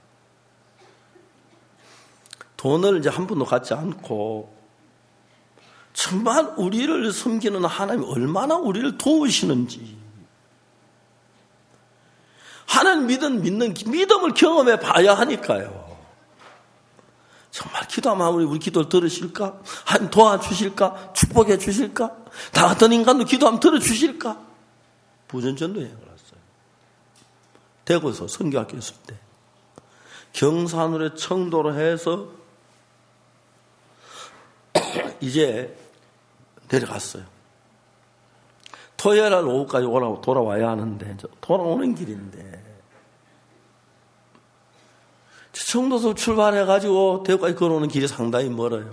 돈을 이제 한 푼도 갖지 않고 정말 우리를 섬기는 하나님이 얼마나 우리를 도우시는지 하나님 믿는 믿음을 경험해 봐야 하니까요. 정말 기도하면 우리 기도를 들으실까? 하나님 도와주실까? 축복해 주실까? 나 같은 인간도 기도하면 들어주실까? 무전전도 여행을 갔어요. 대구에서 선교학교 있을 때 경산으로 청도로 해서 이제 내려갔어요. 토요일 날 오후까지 돌아와야 하는데 돌아오는 길인데 청도에서 출발해가지고 대구까지 걸어오는 길이 상당히 멀어요.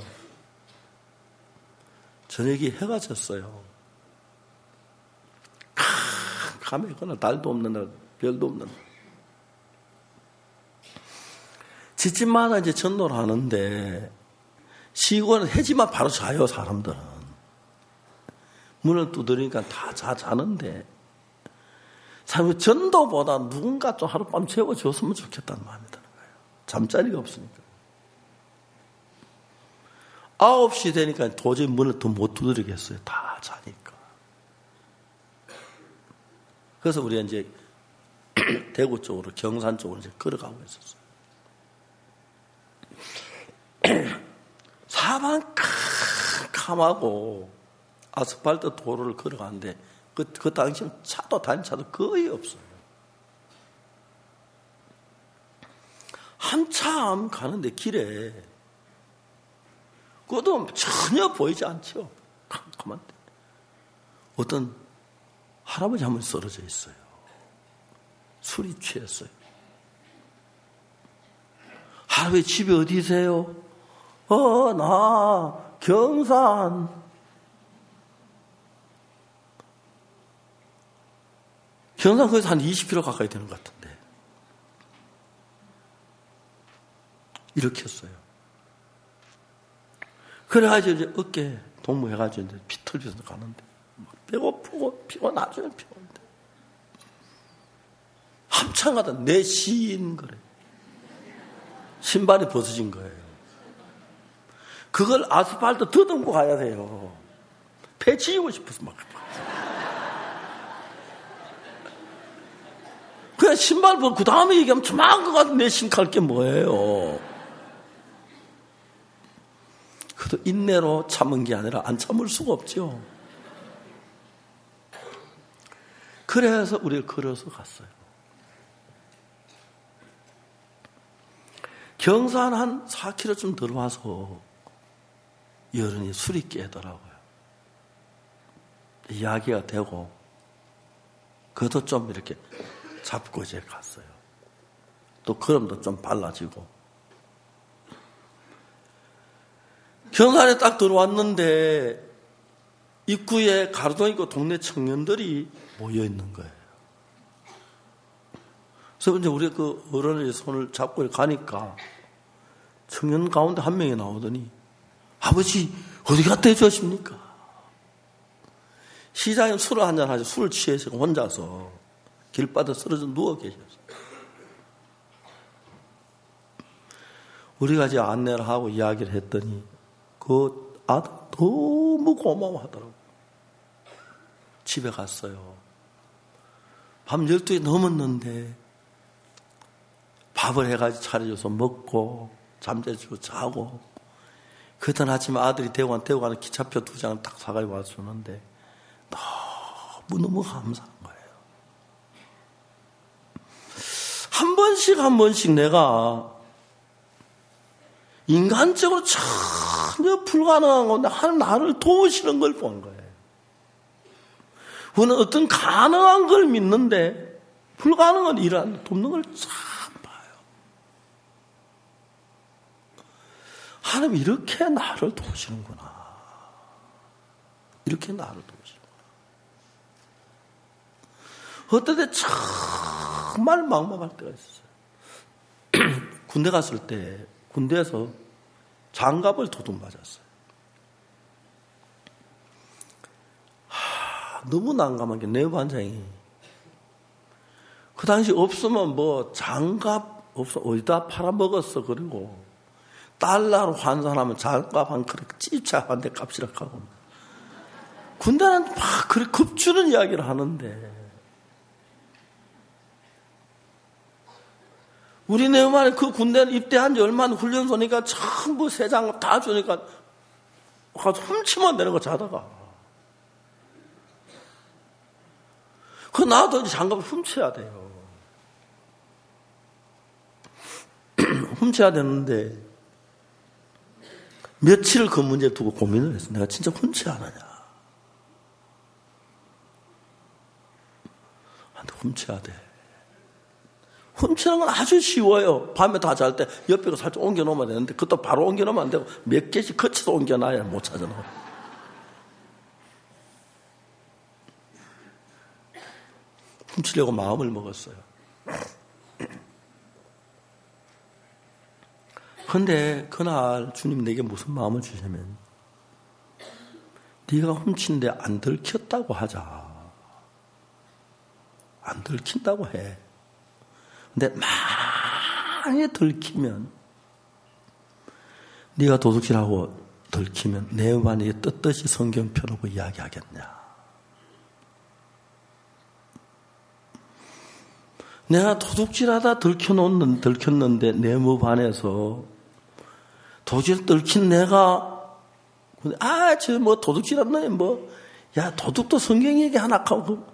저녁이 해가 졌어요. 밤에 그날 달도 없는 날, 별도 없는 날. 집집마다 이제 전도를 하는데 시골은 해지만 바로 자요, 사람들은. 문을 두드리니까 다 자는데 사람이 전도보다 누군가 좀 하룻밤 재워줬으면 좋겠다는 마음이 드는 거예요. 잠자리가 없으니까. 9시 되니까 도저히 문을 더 못 두드리겠어요. 다 자니까. 그래서 우리가 이제 대구 쪽으로, 경산 쪽으로 이제 걸어가고 있었어요. 사방 캄캄하고 아스팔트 도로를 걸어가는데 그 당시는 다닌 차도 거의 없어요. 한참 가는데 길에 그것도 전혀 보이지 않죠. 캄캄한데 어떤 할아버지 한 분 쓰러져 있어요. 술이 취했어요. 할아버지 집이 어디세요? 나 경산. 경산 거기서 한 20km 가까이 되는 것 같은데 이렇게 했어요. 그래가지고 이제 어깨 동무해가지고 이제 비틀비틀 가는데 배고프고 피곤하죠. 피곤한데 한참 가다 내 시인 거래. 신발이 벗어진 거예요. 그걸 아스팔트 더듬고 가야 돼요. 폐 치우고 싶어서 막. 그냥 신발 벗고 그 다음에 얘기하면 조만한 것 같은 내 신갈 게 뭐예요. 그래도 인내로 참은 게 아니라 안 참을 수가 없죠. 그래서 우리가 걸어서 갔어요. 경산 한 4km쯤 들어와서 여론이 술이 깨더라고요. 이야기가 되고 그것도 좀 이렇게 잡고 이제 갔어요. 또 걸음도 좀 발라지고 경산에 딱 들어왔는데 입구에 가로등 있고 동네 청년들이 모여 있는 거예요. 그래서 이제 우리 그 어른의 손을 잡고 가니까 청년 가운데 한 명이 나오더니 아버지 어디 갔다 해주십니까? 시장에 술을 한잔 하죠. 술을 취해서 혼자서 길바닥에 쓰러져 누워 계셨어요. 우리가 이제 안내를 하고 이야기를 했더니 그 아들 너무 고마워하더라고요. 집에 갔어요. 밤 12시 넘었는데 밥을 해가지고 차려줘서 먹고 잠자주고 자고 그날 아침에 아들이 대구 가는 기차표 2장을 딱 사가지고 와주는데 너무너무 감사한 거예요. 한 번씩 내가 인간적으로 전혀 불가능한 건데 하나님 나를 도우시는 걸 본 거예요. 우리는 어떤 가능한 걸 믿는데 불가능한 일을 돕는 걸 참 봐요. 하나님 이렇게 나를 도우시는구나. 이렇게 나를 도우시는구나. 어떨 때 정말 막막할 때가 있었어요. 군대 갔을 때 군대에서 장갑을 도둑 맞았어요. 너무 난감한 게 내부반장이 그 당시 없으면 뭐 장갑 없어 어디다 팔아먹었어. 그리고 달러로 환산하면 장갑 한 그릇 찌차 한 대 값이라 하고 군대는 막 그래 급주는 이야기를 하는데 우리네 말에 그 군대는 입대한 지 얼마나 훈련소니까 전부 새 장갑 다 주니까 가서 훔치면 되는 거 자다가 그 나도 이제 장갑을 훔쳐야 돼요. 훔쳐야 되는데 며칠 그 문제를 두고 고민을 했어. 내가 진짜 훔쳐야 하느냐. 훔쳐야 돼. 훔치는 건 아주 쉬워요. 밤에 다 잘 때 옆에 거 살짝 옮겨놓으면 되는데 그것도 바로 옮겨놓으면 안 되고 몇 개씩 거쳐서 옮겨놔야 못 찾아놔. 훔치려고 마음을 먹었어요. 그런데 그날 주님 내게 무슨 마음을 주시면 네가 훔친데 안 들켰다고 하자. 안 들킨다고 해. 근데 만약에 들키면 네가 도둑질하고 들키면 내 만약에 떳떳이 성경 펴놓고 이야기하겠냐. 내가 도둑질하다 들켰는데 내 법 안에서 도둑질 들킨 내가 저 뭐 도둑질한 놈이 뭐 야 도둑도 성경 얘기 하나 하고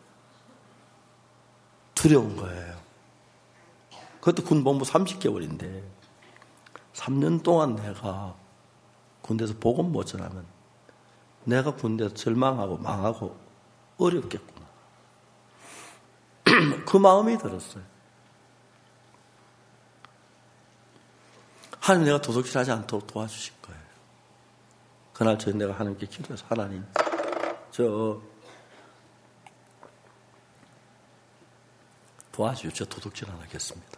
두려운 거예요. 그것도 군복무 30개월인데 3년 동안 내가 군대에서 복음 못 전하면 내가 군대에서 절망하고 망하고 어렵겠구나. 그 마음이 들었어요. 하나님 내가 도둑질하지 않도록 도와주실 거예요. 그날 저녁 내가 하나님께 기도해서 하나님 도와주십시오. 저 도둑질 안 하겠습니다.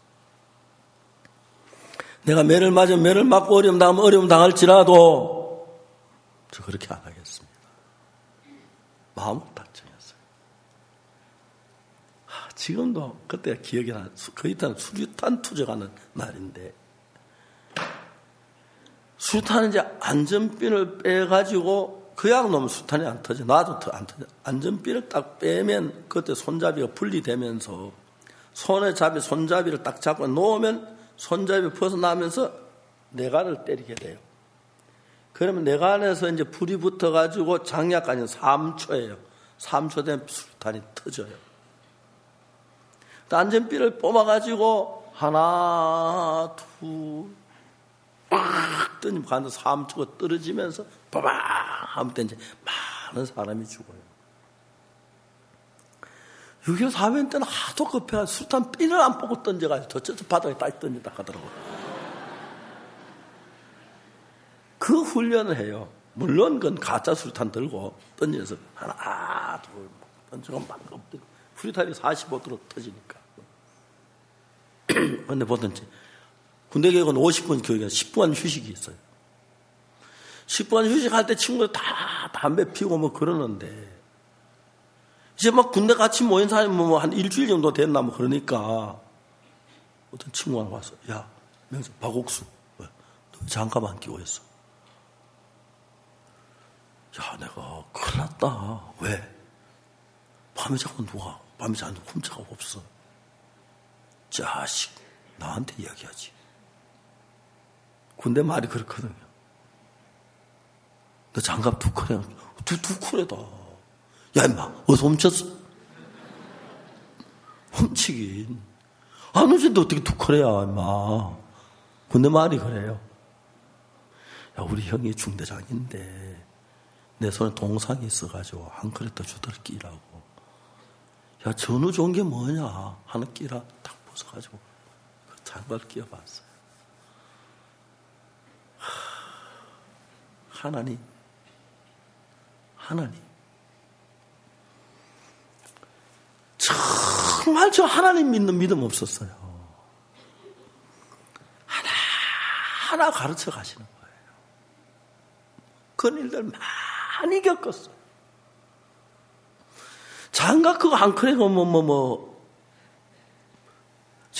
내가 매를 맞으면 매를 맞고 어려움 당하면 어려움 당할지라도 저 그렇게 안 하겠습니다. 마음으로 작정했어요. 지금도 그때 기억이 나요. 그 이때는 수류탄 투적하는 날인데 수류탄은 이제 안전핀을 빼가지고 그냥 놓으면 수탄이 안 터져. 나도 안 터져. 안전핀을 딱 빼면 그때 손잡이가 분리되면서 손잡이를 딱 잡고 놓으면 손잡이 벗어나면서 내관을 때리게 돼요. 그러면 내관에서 이제 불이 붙어가지고 장약까지는 3초예요. 3초 되면 수류탄이 터져요. 안전핀을 뽑아가지고 하나, 둘, 빡 던지면 가는 3초가 떨어지면서 빠방 하면 이제 많은 사람이 죽어요. 6.25 사변 때는 하도 급해가 수류탄 핀을 안 뽑고 던져가지고 저쪽 바닥에 딱 던진다 하더라고요. 그 훈련을 해요. 물론 그건 가짜 수류탄 들고 던져서 하나, 둘 던지고 막 엎드리고 수류탄이 45도로 터지니까. 그런데 보든지 군대 교육은 50분 교육이야. 10분 휴식이 있어요. 10분 휴식할 때 친구들 다 담배 피우고 뭐 그러는데 이제 막 군대 같이 모인 사람이 뭐 한 일주일 정도 됐나 뭐 그러니까 어떤 친구가 와서 야, 명수 박옥수 너 장갑 안 끼고 있어. 야, 내가 큰일 났다. 왜? 밤에 자꾸 밤에 자꾸 훔쳐가 없어. 자식, 나한테 이야기하지. 군대 말이 그렇거든요. 너 장갑 두 컬이야. 두 컬에다. 야, 임마, 어디서 훔쳤어? 훔치긴. 안 훔쳤는데 어떻게 두 컬이야, 임마. 군대 말이 그래요. 야, 우리 형이 중대장인데, 내 손에 동상이 있어가지고, 한 컬에다 주더라 끼라고. 야, 전후 좋은 게 뭐냐? 하나 끼라. 딱 벗어가지고, 그 장갑을 끼워봤어요. 하나님. 정말 저 하나님 믿는 믿음 없었어요. 하나 가르쳐 가시는 거예요. 그런 일들 많이 겪었어요. 장갑 그거 한 컬에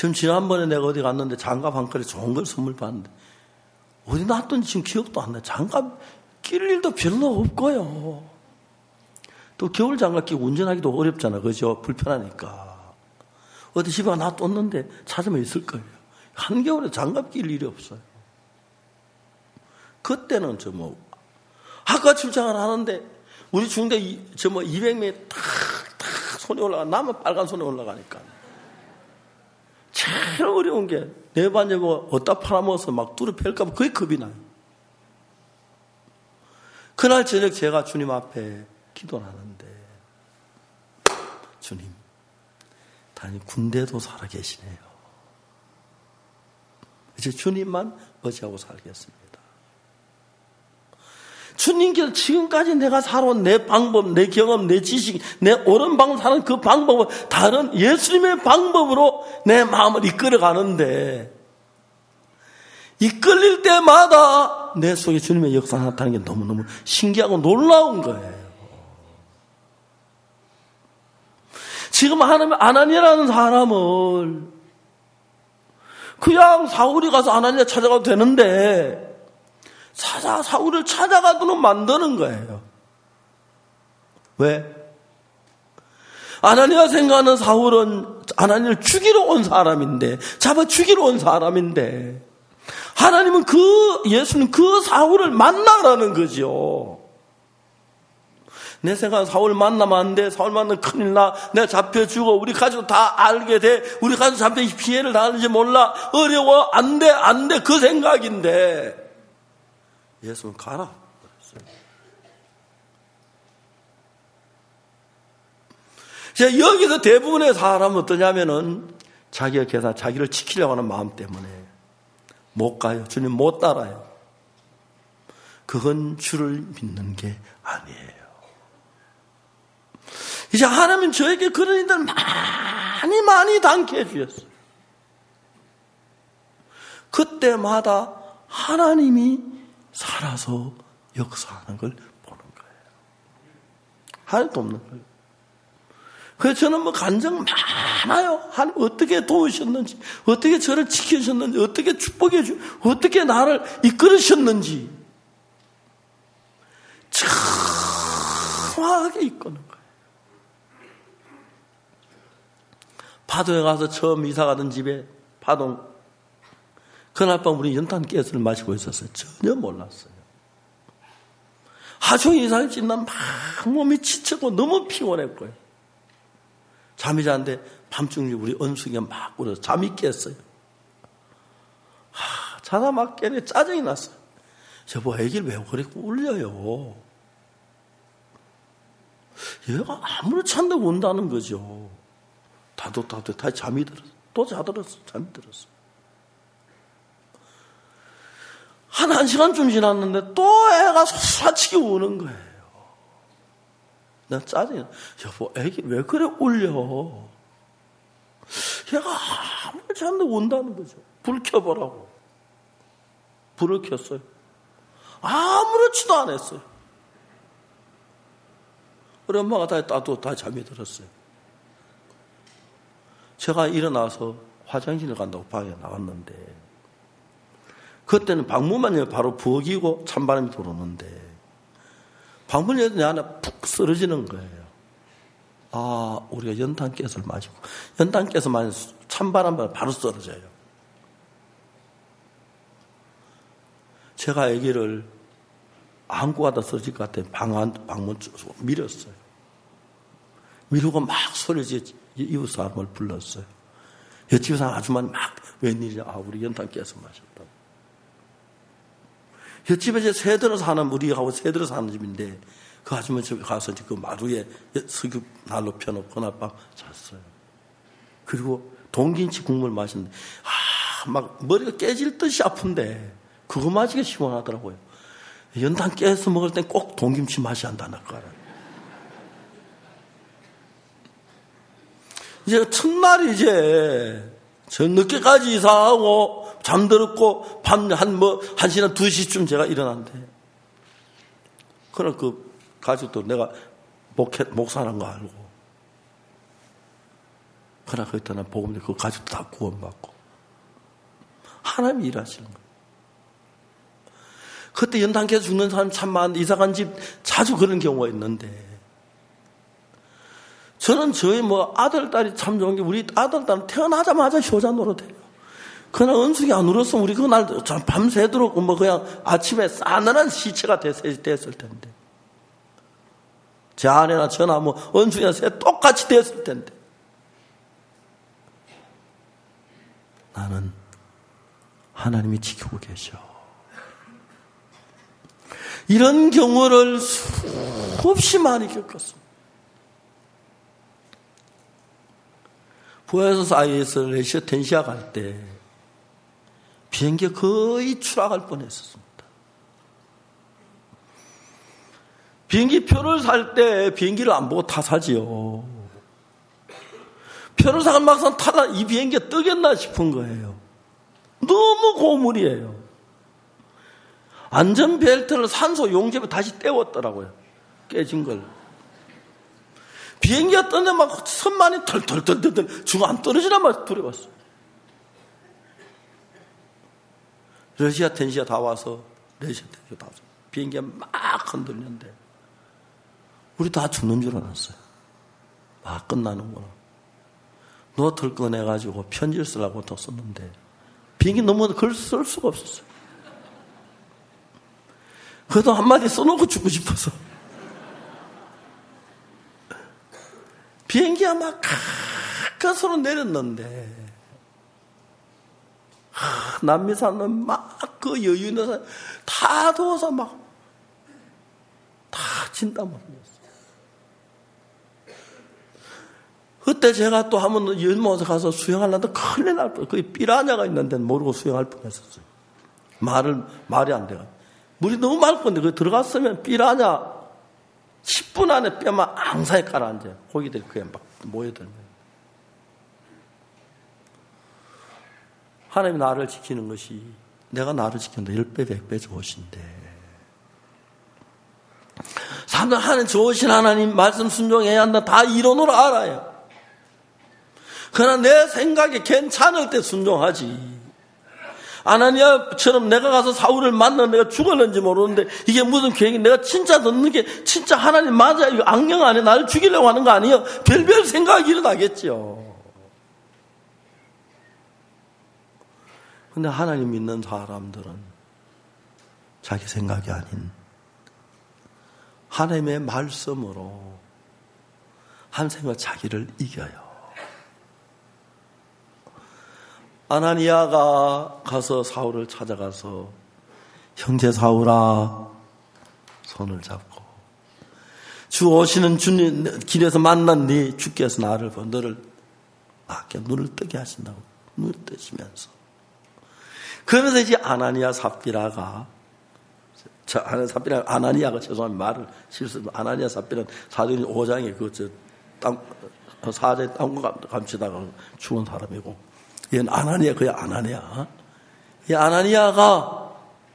지금 지난번에 내가 어디 갔는데 장갑 한 컬에 좋은 걸 선물 받는데 어디 놨던지 지금 기억도 안 나요. 장갑 낄 일도 별로 없고요. 또 겨울 장갑 끼고 운전하기도 어렵잖아. 그죠? 불편하니까. 어디 집에 놔뒀는데 찾으면 있을 거예요. 한겨울에 장갑 낄 일이 없어요. 그때는 학과 출장을 하는데 우리 중대 200m 탁 손이 올라가. 나만 빨간 손에 올라가니까. 제일 어려운 게 내 반에 어디다 팔아먹어서 막 뚜루 팰까 봐 그게 겁이 나요. 그날 저녁 제가 주님 앞에 기도를 하는데 주님, 다니 군대도 살아계시네요. 이제 주님만 의지하고 살겠습니다. 주님께서 지금까지 내가 살아온 내 방법, 내 경험, 내 지식, 내 옳은 방법 사는 그 방법은 다른 예수님의 방법으로 내 마음을 이끌어 가는데 이끌릴 때마다 내 속에 주님의 역사가 나타나는 게 너무너무 신기하고 놀라운 거예요. 지금 아나니아라는 사람을 그냥 사울이 가서 아나니아 찾아가도 되는데 사울을 찾아가도록 만드는 거예요. 왜? 아나니아 생각하는 사울은 아나니아를 죽이러 온 사람인데, 잡아 죽이러 온 사람인데, 하나님은 예수는 그 사울을 만나라는 거죠. 내 생각은 사울 만나면 안 돼. 사울 만나면 큰일 나. 내가 잡혀 죽어. 우리 가족 다 알게 돼. 우리 가족 잡혀 피해를 당하는지 몰라. 어려워. 안 돼. 그 생각인데. 예수는 가라. 그랬어요. 여기서 대부분의 사람은 어떠냐면은 자기가 계산, 자기를 지키려고 하는 마음 때문에 못 가요. 주님 못 따라요. 그건 주를 믿는 게 아니에요. 이제 하나님은 저에게 그런 일들 많이 당케 해주셨어요. 그때마다 하나님이 살아서 역사하는 걸 보는 거예요. 하나님도 없는 거예요. 그래서 저는 간증 많아요. 하나님 어떻게 도우셨는지, 어떻게 저를 지켜주셨는지, 어떻게 축복해 어떻게 나를 이끌으셨는지 정확하게 이끄는 거예요. 파도에 가서 처음 이사 가던 집에 파동 그날 밤 우리 연탄가스를 마시고 있었어요. 전혀 몰랐어요. 하루 이상을 지난 막 몸이 지쳤고 너무 피곤했고요. 잠이 자는데 밤중에 우리 언숙이가 막 울어서 잠이 깼어요. 자다 막 깨네 짜증이 났어요. 여보, 애기를 왜 그렇게 울려요? 얘가 아무렇지 않게 운다는 거죠. 다도 잠이 들었어. 또 자들었어. 잠이 들었어. 한 시간쯤 지났는데 또 애가 소사치게 우는 거예요. 내가 짜증이 나. 여보, 애기 왜 그래 울려? 얘가 아무렇지 않게 운다는 거죠. 불 켜보라고. 불을 켰어요. 아무렇지도 않았어요. 우리 엄마가 다 잠이 들었어요. 제가 일어나서 화장실을 간다고 방에 나갔는데 그때는 방문만 열면 바로 부엌이고 찬바람이 들어오는데 방문을 열면 내 안에 푹 쓰러지는 거예요. 우리가 연탄가스를 마시고 연탄가스 마시면 찬바람만 바로 쓰러져요. 제가 아기를 안고 가다 쓰러질 것 같아 방문 밀었어요. 미루고 막 소리지 이웃 사람을 불렀어요. 옆집에 사는 아줌마는 막 웬일이야? 우리 연탄가스 마셨다고. 옆집에 이제 새들어 사는, 우리하고 새들어 사는 집인데, 그 아줌마 집에 가서 그 마루에 석유 난로 펴놓고 그날 밤 잤어요. 그리고 동김치 국물 마셨는데, 막 머리가 깨질 듯이 아픈데, 그거 마시기 시원하더라고요. 연탄 깨서 먹을 땐 꼭 동김치 맛이 한다는 거라. 이제 첫날 저 늦게까지 이사하고, 잠들었고, 밤 한 시나 2시쯤 제가 일어났는데, 그날 그 가족도 내가 목사라는 거 알고, 그러나 거기다 난 복음 그 가족도 다 구원받고 하나님이 일하시는 거예요. 그때 연단케 죽는 사람 참 많은데 이사간 집 자주 그런 경우가 있는데 저는 저희 아들, 딸이 참 좋은 게 우리 아들, 딸은 태어나자마자 효자 노릇해요. 그날 은숙이 안 울었으면 우리 그날 밤새도록 그냥 아침에 싸늘한 시체가 됐을 텐데. 제 아내나 저나 은숙이나 새 똑같이 됐을 텐데. 나는 하나님이 지키고 계셔. 이런 경우를 수없이 많이 겪었습니다. 부에노스아이레스 러시아 텐시아 갈 때 비행기 거의 추락할 뻔했었습니다. 비행기 표를 살 때 비행기를 안 보고 다 사지요. 표를 사면 막상 타다 이 비행기가 뜨겠나 싶은 거예요. 너무 고물이에요. 안전벨트를 산소 용접에 다시 떼웠더라고요. 깨진 걸. 비행기가 떠는데 막 선만이 털털털털 중앙 안 떨어지란 말 두려웠어. 러시아 텐시아 다 와서 비행기가 막 흔들렸는데 우리 다 죽는 줄 알았어요. 막 끝나는구나. 노트를 꺼내가지고 편지를 쓰려고 또 썼는데 비행기 너무 글 쓸 수가 없었어요. 그래도 한마디 써놓고 죽고 싶어서 비행기가 막 가까스로 내렸는데 남미산은 막 그 여유 있는 사람 다 더워서 막 다 진땀을 흘렸어요. 그때 제가 또 한번 연못에 가서 수영하려는데 큰일 날 뻔. 거기 삐라냐가 있는데 모르고 수영할 뻔했었어요. 말이 안 돼요. 물이 너무 맑은데 그 들어갔으면 삐라냐 10분 안에 뼈만 앙상에 가라앉아요. 고기들이 그게 막 모여들면. 하나님이 나를 지키는 것이 내가 나를 지킨다 10배 100배 좋으신데 사람들 하나님 좋으신 하나님 말씀 순종해야 한다 다 이론으로 알아요. 그러나 내 생각에 괜찮을 때 순종하지. 아나니아처럼 내가 가서 사울을 만나 내가 죽었는지 모르는데 이게 무슨 계획이 내가 진짜 듣는 게 진짜 하나님 맞아 이거 악령 안에 나를 죽이려고 하는 거 아니에요. 별별 생각이 일어나겠죠. 근데 하나님 믿는 사람들은 자기 생각이 아닌 하나님의 말씀으로 한 생각 자기를 이겨요. 아나니아가 가서 사울을 찾아가서 형제 사울아 손을 잡고 주 오시는 주님 길에서 만난 네 주께서 나를 너를 낮게 눈을 뜨게 하신다고 눈을 뜨시면서 그러면서 이제 아나니아 삽비라가 아나니아가 죄송합니다 말을 실수로 아나니아 삽비라는 사도행 5장에 사자의 땀과 감추다가 죽은 사람이고 얘는 아나니아 그야 아나니아. 이 아나니아가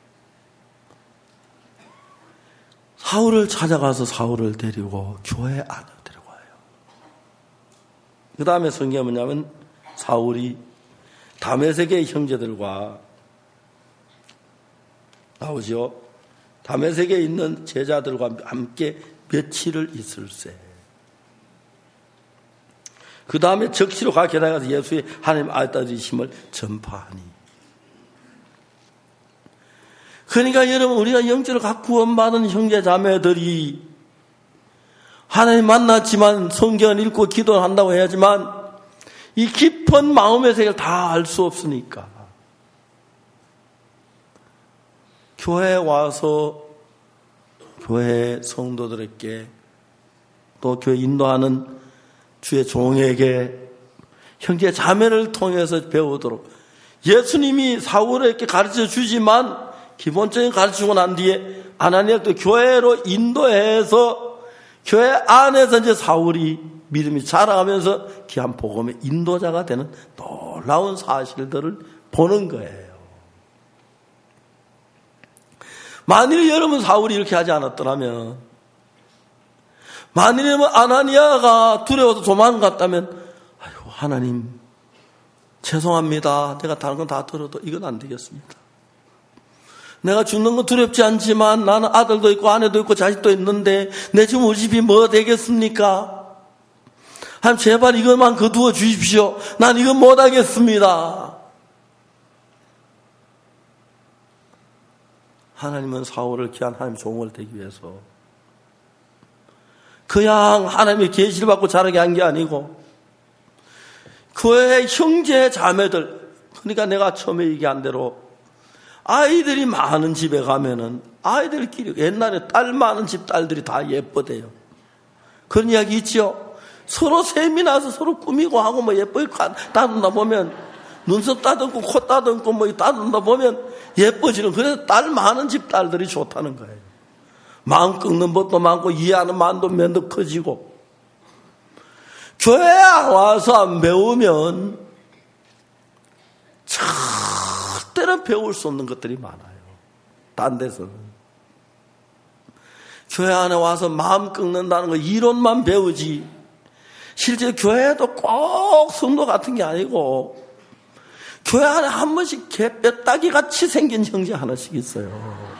사울을 찾아가서 사울을 데리고 교회 안에 데려가요. 그 다음에 성경에 뭐냐면 사울이 다메섹의 형제들과 나오죠. 다메섹에 있는 제자들과 함께 며칠을 있을세. 그 다음에 적시로 가 게다가 예수의 하나님 아들이심을 전파하니. 그러니까 여러분 우리가 영적으로 각 구원받은 형제 자매들이 하나님 만났지만 성경을 읽고 기도를 한다고 해야지만 이 깊은 마음의 세계를 다 알 수 없으니까 교회에 와서 교회 성도들에게 또 교회 인도하는 주의 종에게 형제 자매를 통해서 배우도록 예수님이 사울에게 가르쳐 주지만 기본적인 가르치고 난 뒤에 아나니아도 교회로 인도해서 교회 안에서 이제 사울이 믿음이 자라가면서 귀한 복음의 인도자가 되는 놀라운 사실들을 보는 거예요. 만일 여러분 사울이 이렇게 하지 않았더라면 만일에 아나니아가 두려워서 도망갔다면 아이고 하나님, 죄송합니다. 내가 다른 건 다 들어도 이건 안 되겠습니다. 내가 죽는 건 두렵지 않지만 나는 아들도 있고 아내도 있고 자식도 있는데 내 지금 우리 집이 뭐 되겠습니까? 하나님 제발 이것만 거두어 주십시오. 난 이건 못하겠습니다. 하나님은 사울을 귀한 하나님 종을 되기 위해서 그냥 하나님의 계시를 받고 자라게 한 게 아니고 그의 형제 자매들, 그러니까 내가 처음에 얘기한 대로 아이들이 많은 집에 가면은 아이들끼리, 옛날에 딸 많은 집 딸들이 다 예쁘대요. 그런 이야기 있죠. 서로 셈이 나서 서로 꾸미고 하고 뭐 예쁘게 따듬다 보면 눈썹 따듬고 코 따듬고 뭐 따듬다 보면 예뻐지는, 그래서 딸 많은 집 딸들이 좋다는 거예요. 마음 꺾는 법도 많고 이해하는 마음도 면도 커지고. 교회에 와서 안 배우면 절대로 배울 수 없는 것들이 많아요. 딴 데서는. 교회 안에 와서 마음 꺾는다는 거 이론만 배우지 실제 교회도 꼭 성도 같은 게 아니고 교회 안에 한 번씩 개뼈따기 같이 생긴 형제 하나씩 있어요.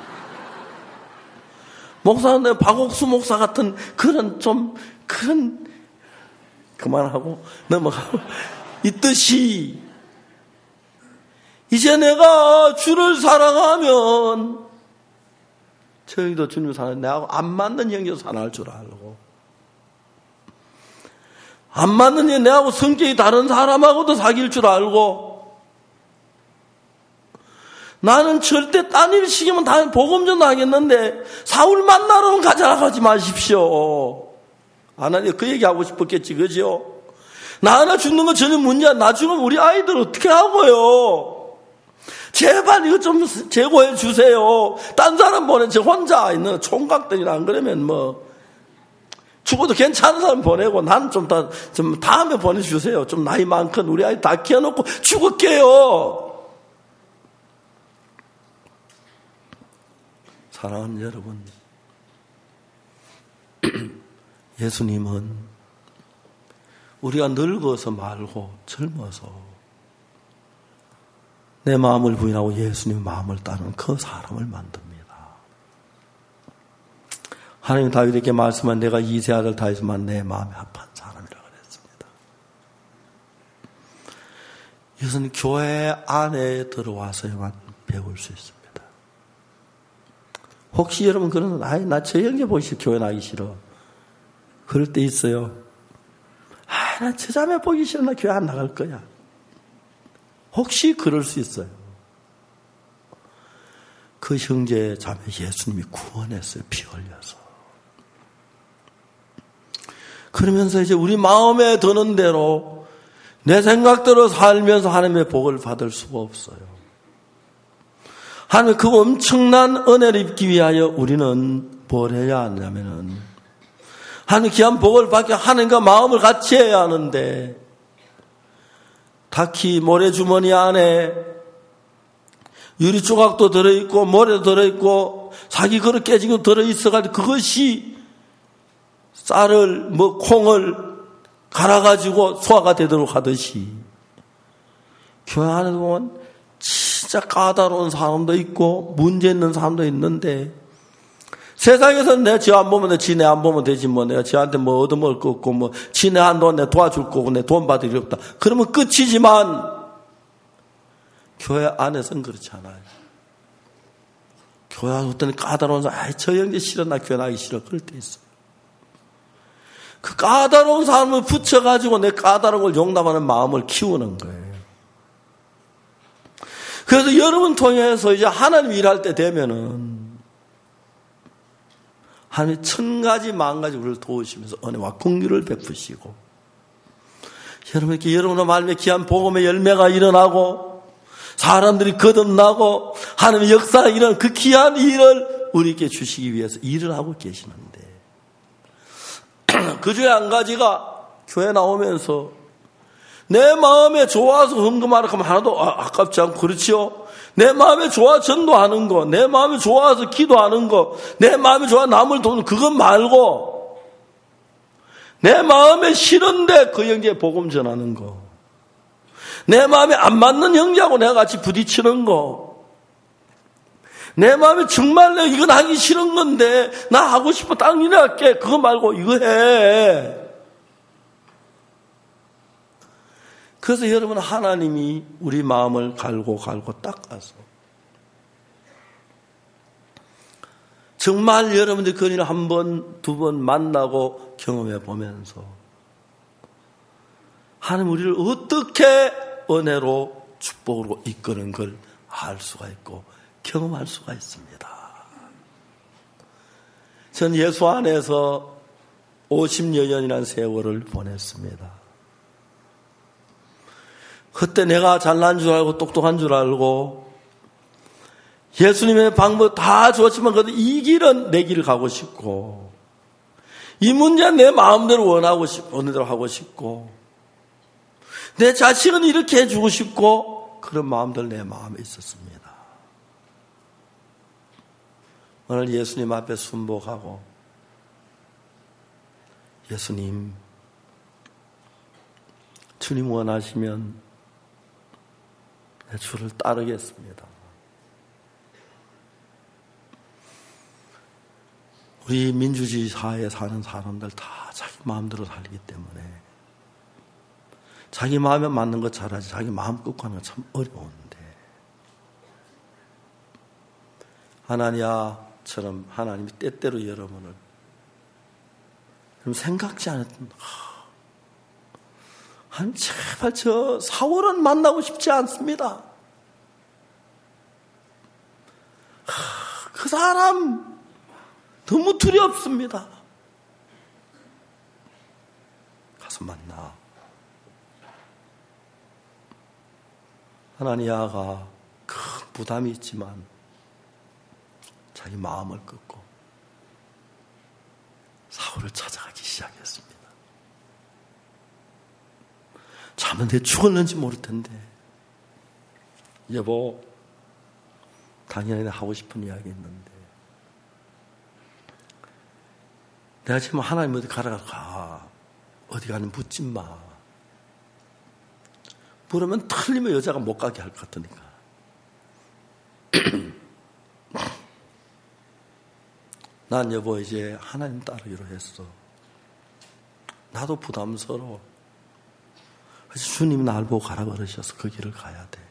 목사는 박옥수 목사 같은 그런 그만하고 넘어가고 있듯이 이제 내가 주를 사랑하면 저희도 주님을 사랑하면 내하고 안 맞는 형제도 사랑할 줄 알고 안 맞는 형 내하고 성격이 다른 사람하고도 사귈 줄 알고 나는 절대 딴 일 시키면 다 복음 전하겠는데 사울 만나러 가자라고 하지 마십시오. 하나님 그 얘기하고 싶었겠지, 그죠? 나 하나 죽는 건 전혀 문제야. 나 죽으면 우리 아이들 어떻게 하고요? 제발 이거 좀 제고해 주세요. 딴 사람 보내지 혼자 있는 총각들이나 안 그러면 뭐 죽어도 괜찮은 사람 보내고 나는 좀 다음에 보내주세요. 좀 나이 많건 우리 아이 다 키워놓고 죽을게요. 사랑하는 여러분, 예수님은 우리가 늙어서 말고 젊어서 내 마음을 부인하고 예수님의 마음을 따르는 그 사람을 만듭니다. 하나님 다윗에게 말씀한 내가 이세 아들 다윗만 내 마음에 합한 사람이라고 그랬습니다. 이것은 교회 안에 들어와서만 배울 수 있습니다. 혹시 여러분 그러는 나 저 형제 보기 싫어, 교회 나기 싫어. 그럴 때 있어요. 나 저 자매 보기 싫어, 나 교회 안 나갈 거야. 혹시 그럴 수 있어요. 그 형제 자매 예수님이 구원했어요. 피 흘려서. 그러면서 이제 우리 마음에 드는 대로 내 생각대로 살면서 하나님의 복을 받을 수가 없어요. 하나님 그 엄청난 은혜를 입기 위하여 우리는 뭘 해야 하냐면은 하나님 귀한 복을 받기 하나님과 마음을 같이 해야 하는데 타키 모래주머니 안에 유리 조각도 들어있고 모래도 들어있고 사기 그릇 깨진 거 들어있어가지고 그것이 쌀을 콩을 갈아가지고 소화가 되도록 하듯이 교회 안에 보면 진짜 까다로운 사람도 있고 문제 있는 사람도 있는데 세상에서는 내가 지 안 보면 지네 안 보면 되지 뭐 내가 지한테 뭐 얻어먹을 거 없고 뭐 지네 한 돈 내 도와줄 거고 내 돈 받을 일 없다. 그러면 끝이지만 교회 안에서는 그렇지 않아요. 교회 안에 어떤 까다로운 사람, 저 형제 싫어, 나 교회 나기 싫어. 그럴 때 있어요. 그 까다로운 사람을 붙여가지고 내 까다로운 걸 용납하는 마음을 키우는 거예요. 그래서 여러분 통해서 이제 하나님 일할 때 되면은 하나님 1000가지 만가지 우리를 도우시면서 은혜와 긍휼을 베푸시고 여러분께 여러분의 말씀에 귀한 복음의 열매가 일어나고 사람들이 거듭나고 하나님의 역사가 일어나는 그 귀한 일을 우리에게 주시기 위해서 일을 하고 계시는데 그 중에 한 가지가 교회 나오면서 내 마음에 좋아서 헌금하라 하면 하나도 아깝지 않고 그렇지요. 내 마음에 좋아 전도하는 거, 내 마음에 좋아서 기도하는 거, 내 마음에 좋아 남을 도우는 그것 말고 내 마음에 싫은데 그 형제에 복음 전하는 거 내 마음에 안 맞는 형제하고 내가 같이 부딪히는 거, 내 마음에 정말 내가 이건 하기 싫은 건데 나 하고 싶어 딱 이래 할게, 그거 말고 이거 해. 그래서 여러분, 하나님이 우리 마음을 갈고 닦아서 정말 여러분들 그 일을 한 번, 두 번 만나고 경험해 보면서 하나님 우리를 어떻게 은혜로 축복으로 이끄는 걸 알 수가 있고 경험할 수가 있습니다. 전 예수 안에서 50여 년이라는 세월을 보냈습니다. 그때 내가 잘난 줄 알고 똑똑한 줄 알고 예수님의 방법 다 좋았지만 그래도 이 길은 내 길을 가고 싶고 이 문제는 내 마음대로 원하고 싶고 어느 대로 하고 싶고 내 자식은 이렇게 해주고 싶고 그런 마음들 내 마음에 있었습니다. 오늘 예수님 앞에 순복하고 예수님, 주님 원하시면 내 주를 따르겠습니다. 우리 민주주의 사회에 사는 사람들 다 자기 마음대로 살기 때문에 자기 마음에 맞는 것 잘하지 자기 마음 끄고 하는 건 참 어려운데 하나니아처럼 하나님이 때때로 여러분을 생각지 않았던 하나님 제발 저 사울은 만나고 싶지 않습니다. 그 사람 너무 두렵습니다. 가서 만나. 하나니아가 큰 부담이 있지만 자기 마음을 끄고 사울을 찾아가기 시작했습니다. 자면 내 죽었는지 모를 텐데 여보, 당연히 하고 싶은 이야기 있는데 내가 지금 하나님 어디 가 어디 가니 묻지 마. 물으면 틀리면 여자가 못 가게 할 것 같으니까 난 여보 이제 하나님 따르기로 했어. 나도 부담스러워. 그래서 주님이 날 보고 가라 그러셔서 그 길을 가야 돼.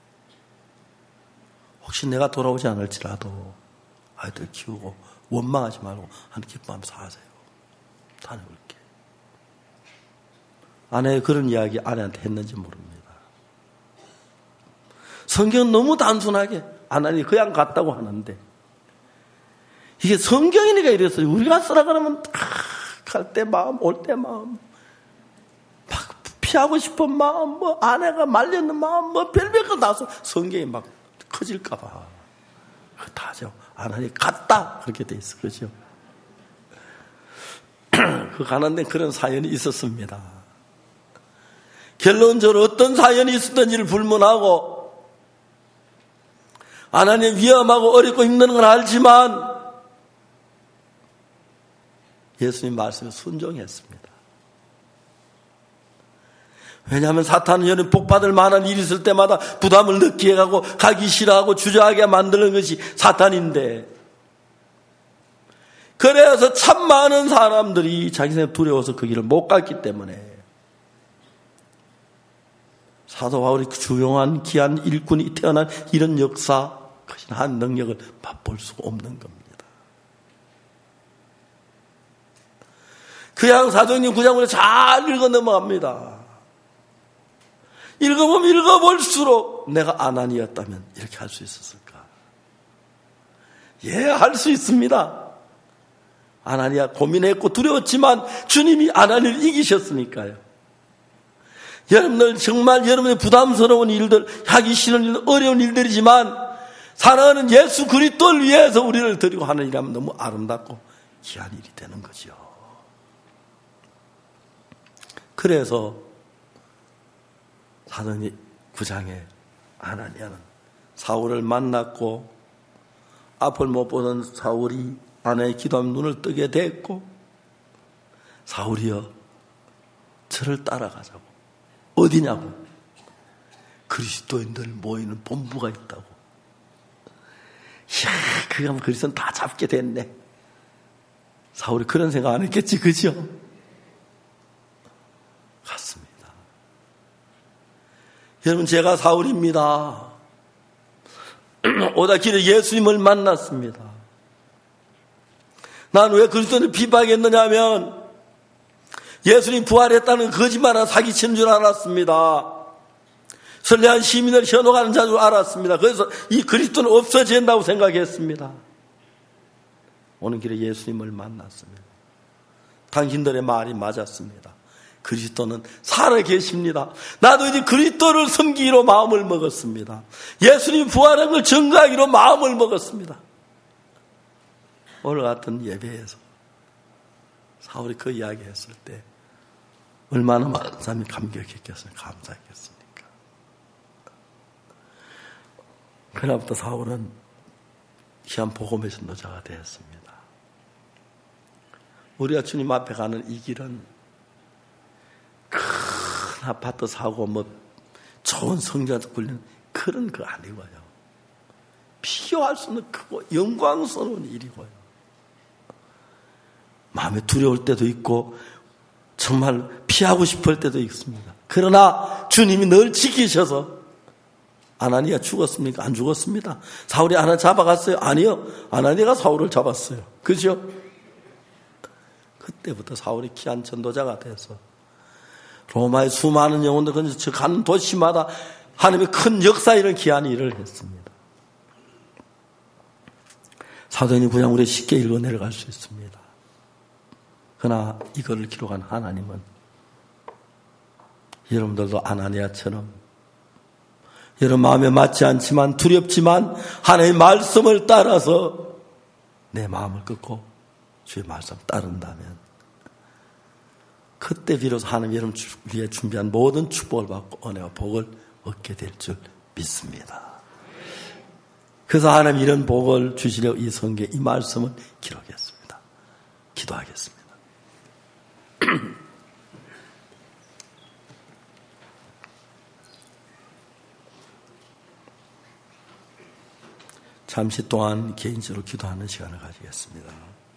혹시 내가 돌아오지 않을지라도 아이들 키우고 원망하지 말고 하나님 기뻐하며 사세요. 다녀올게. 아내의 그런 이야기 아내한테 했는지 모릅니다. 성경은 너무 단순하게 하나님 그냥 갔다고 하는데 이게 성경이니까 이랬어요. 우리가 쓰라 그러면 갈 때 마음, 올 때 마음, 막 피하고 싶은 마음, 뭐 아내가 말렸는 마음, 뭐 별별 거 나서 성경이 막 커질까봐. 그거 다 하죠. 하나님 갔다 그렇게 돼 있어, 그렇죠? 그 가는 데 그런 사연이 있었습니다. 결론적으로 어떤 사연이 있었던지를 불문하고 하나님 위험하고 어렵고 힘든 건 알지만 예수님 말씀에 순종했습니다. 왜냐하면 사탄은 여러분 복받을 만한 일이 있을 때마다 부담을 느끼게 하고 가기 싫어하고 주저하게 만드는 것이 사탄인데 그래서 참 많은 사람들이 자기 생각 두려워서 그 길을 못 갔기 때문에 사도 바울이 그 주용한 귀한 일꾼이 태어난 이런 역사, 한 능력을 맛볼 수가 없는 겁니다. 그냥 사도행전 9장을 잘 읽어 넘어갑니다. 읽어보면 읽어볼수록 내가 아나니였다면 이렇게 할 수 있었을까? 예, 할 수 있습니다. 아나니아 고민했고 두려웠지만 주님이 아나니를 이기셨으니까요. 여러분들 정말 여러분의 부담스러운 일들, 하기 싫은 일들, 어려운 일들이지만 사랑하는 예수 그리스도를 위해서 우리를 드리고 하는 일이라면 너무 아름답고 귀한 일이 되는 거죠. 그래서 사도행전 9장에 아나니아는 사울을 만났고 앞을 못 보던 사울이 아내의 기도하면 눈을 뜨게 됐고 사울이여 저를 따라가자고. 어디냐고. 그리스도인들 모이는 본부가 있다고. 이야, 그럼 그리스도는 다 잡게 됐네. 사울이 그런 생각 안 했겠지, 그죠? 같습니다. 여러분, 제가 사울입니다. 오다 길에 예수님을 만났습니다. 난 왜 그리스도를 비방했느냐 하면 예수님 부활했다는 거짓말한 사기치는 줄 알았습니다. 선량한 시민을 현혹하는 자인 줄 알았습니다. 그래서 이 그리스도는 없어진다고 생각했습니다. 오는 길에 예수님을 만났습니다. 당신들의 말이 맞았습니다. 그리스도는 살아계십니다. 나도 이제 그리스도를 섬기기로 마음을 먹었습니다. 예수님 부활한 걸 증거하기로 마음을 먹었습니다. 오늘 같은 예배에서 사울이 그 이야기 했을 때 얼마나 많은 사람이 감격했겠습니까? 감사했겠습니까? 그날부터 사울은 귀한 복음의 전도자가 되었습니다. 우리가 주님 앞에 가는 이 길은 큰 아파트 사고 좋은 성전에서 굴리는 그런 거 아니고요. 비교할 수 없는 크고 영광스러운 일이고요. 마음에 두려울 때도 있고 정말 피하고 싶을 때도 있습니다. 그러나 주님이 늘 지키셔서 아나니아 죽었습니까? 안 죽었습니다. 사울이 아나니아 잡아갔어요? 아니요. 아나니아가 사울을 잡았어요. 그죠? 그때부터 사울이 귀한 전도자가 돼서 로마의 수많은 영혼들 건져 가는 도시마다 하나님의 큰 역사 이런 귀한 일을 했습니다. 사도행전 9장 우리 쉽게 읽어 내려갈 수 있습니다. 그러나 이거를 기록한 하나님은 여러분들도 아나니아처럼 여러분 마음에 맞지 않지만 두렵지만 하나님의 말씀을 따라서 내 마음을 꺾고 주의 말씀을 따른다면 그때 비로소 하나님 여러분 위해 준비한 모든 축복을 받고 은혜와 복을 얻게 될 줄 믿습니다. 그래서 하나님 이런 복을 주시려 이 성경에 이 말씀을 기록했습니다. 기도하겠습니다. 잠시 동안 개인적으로 기도하는 시간을 가지겠습니다.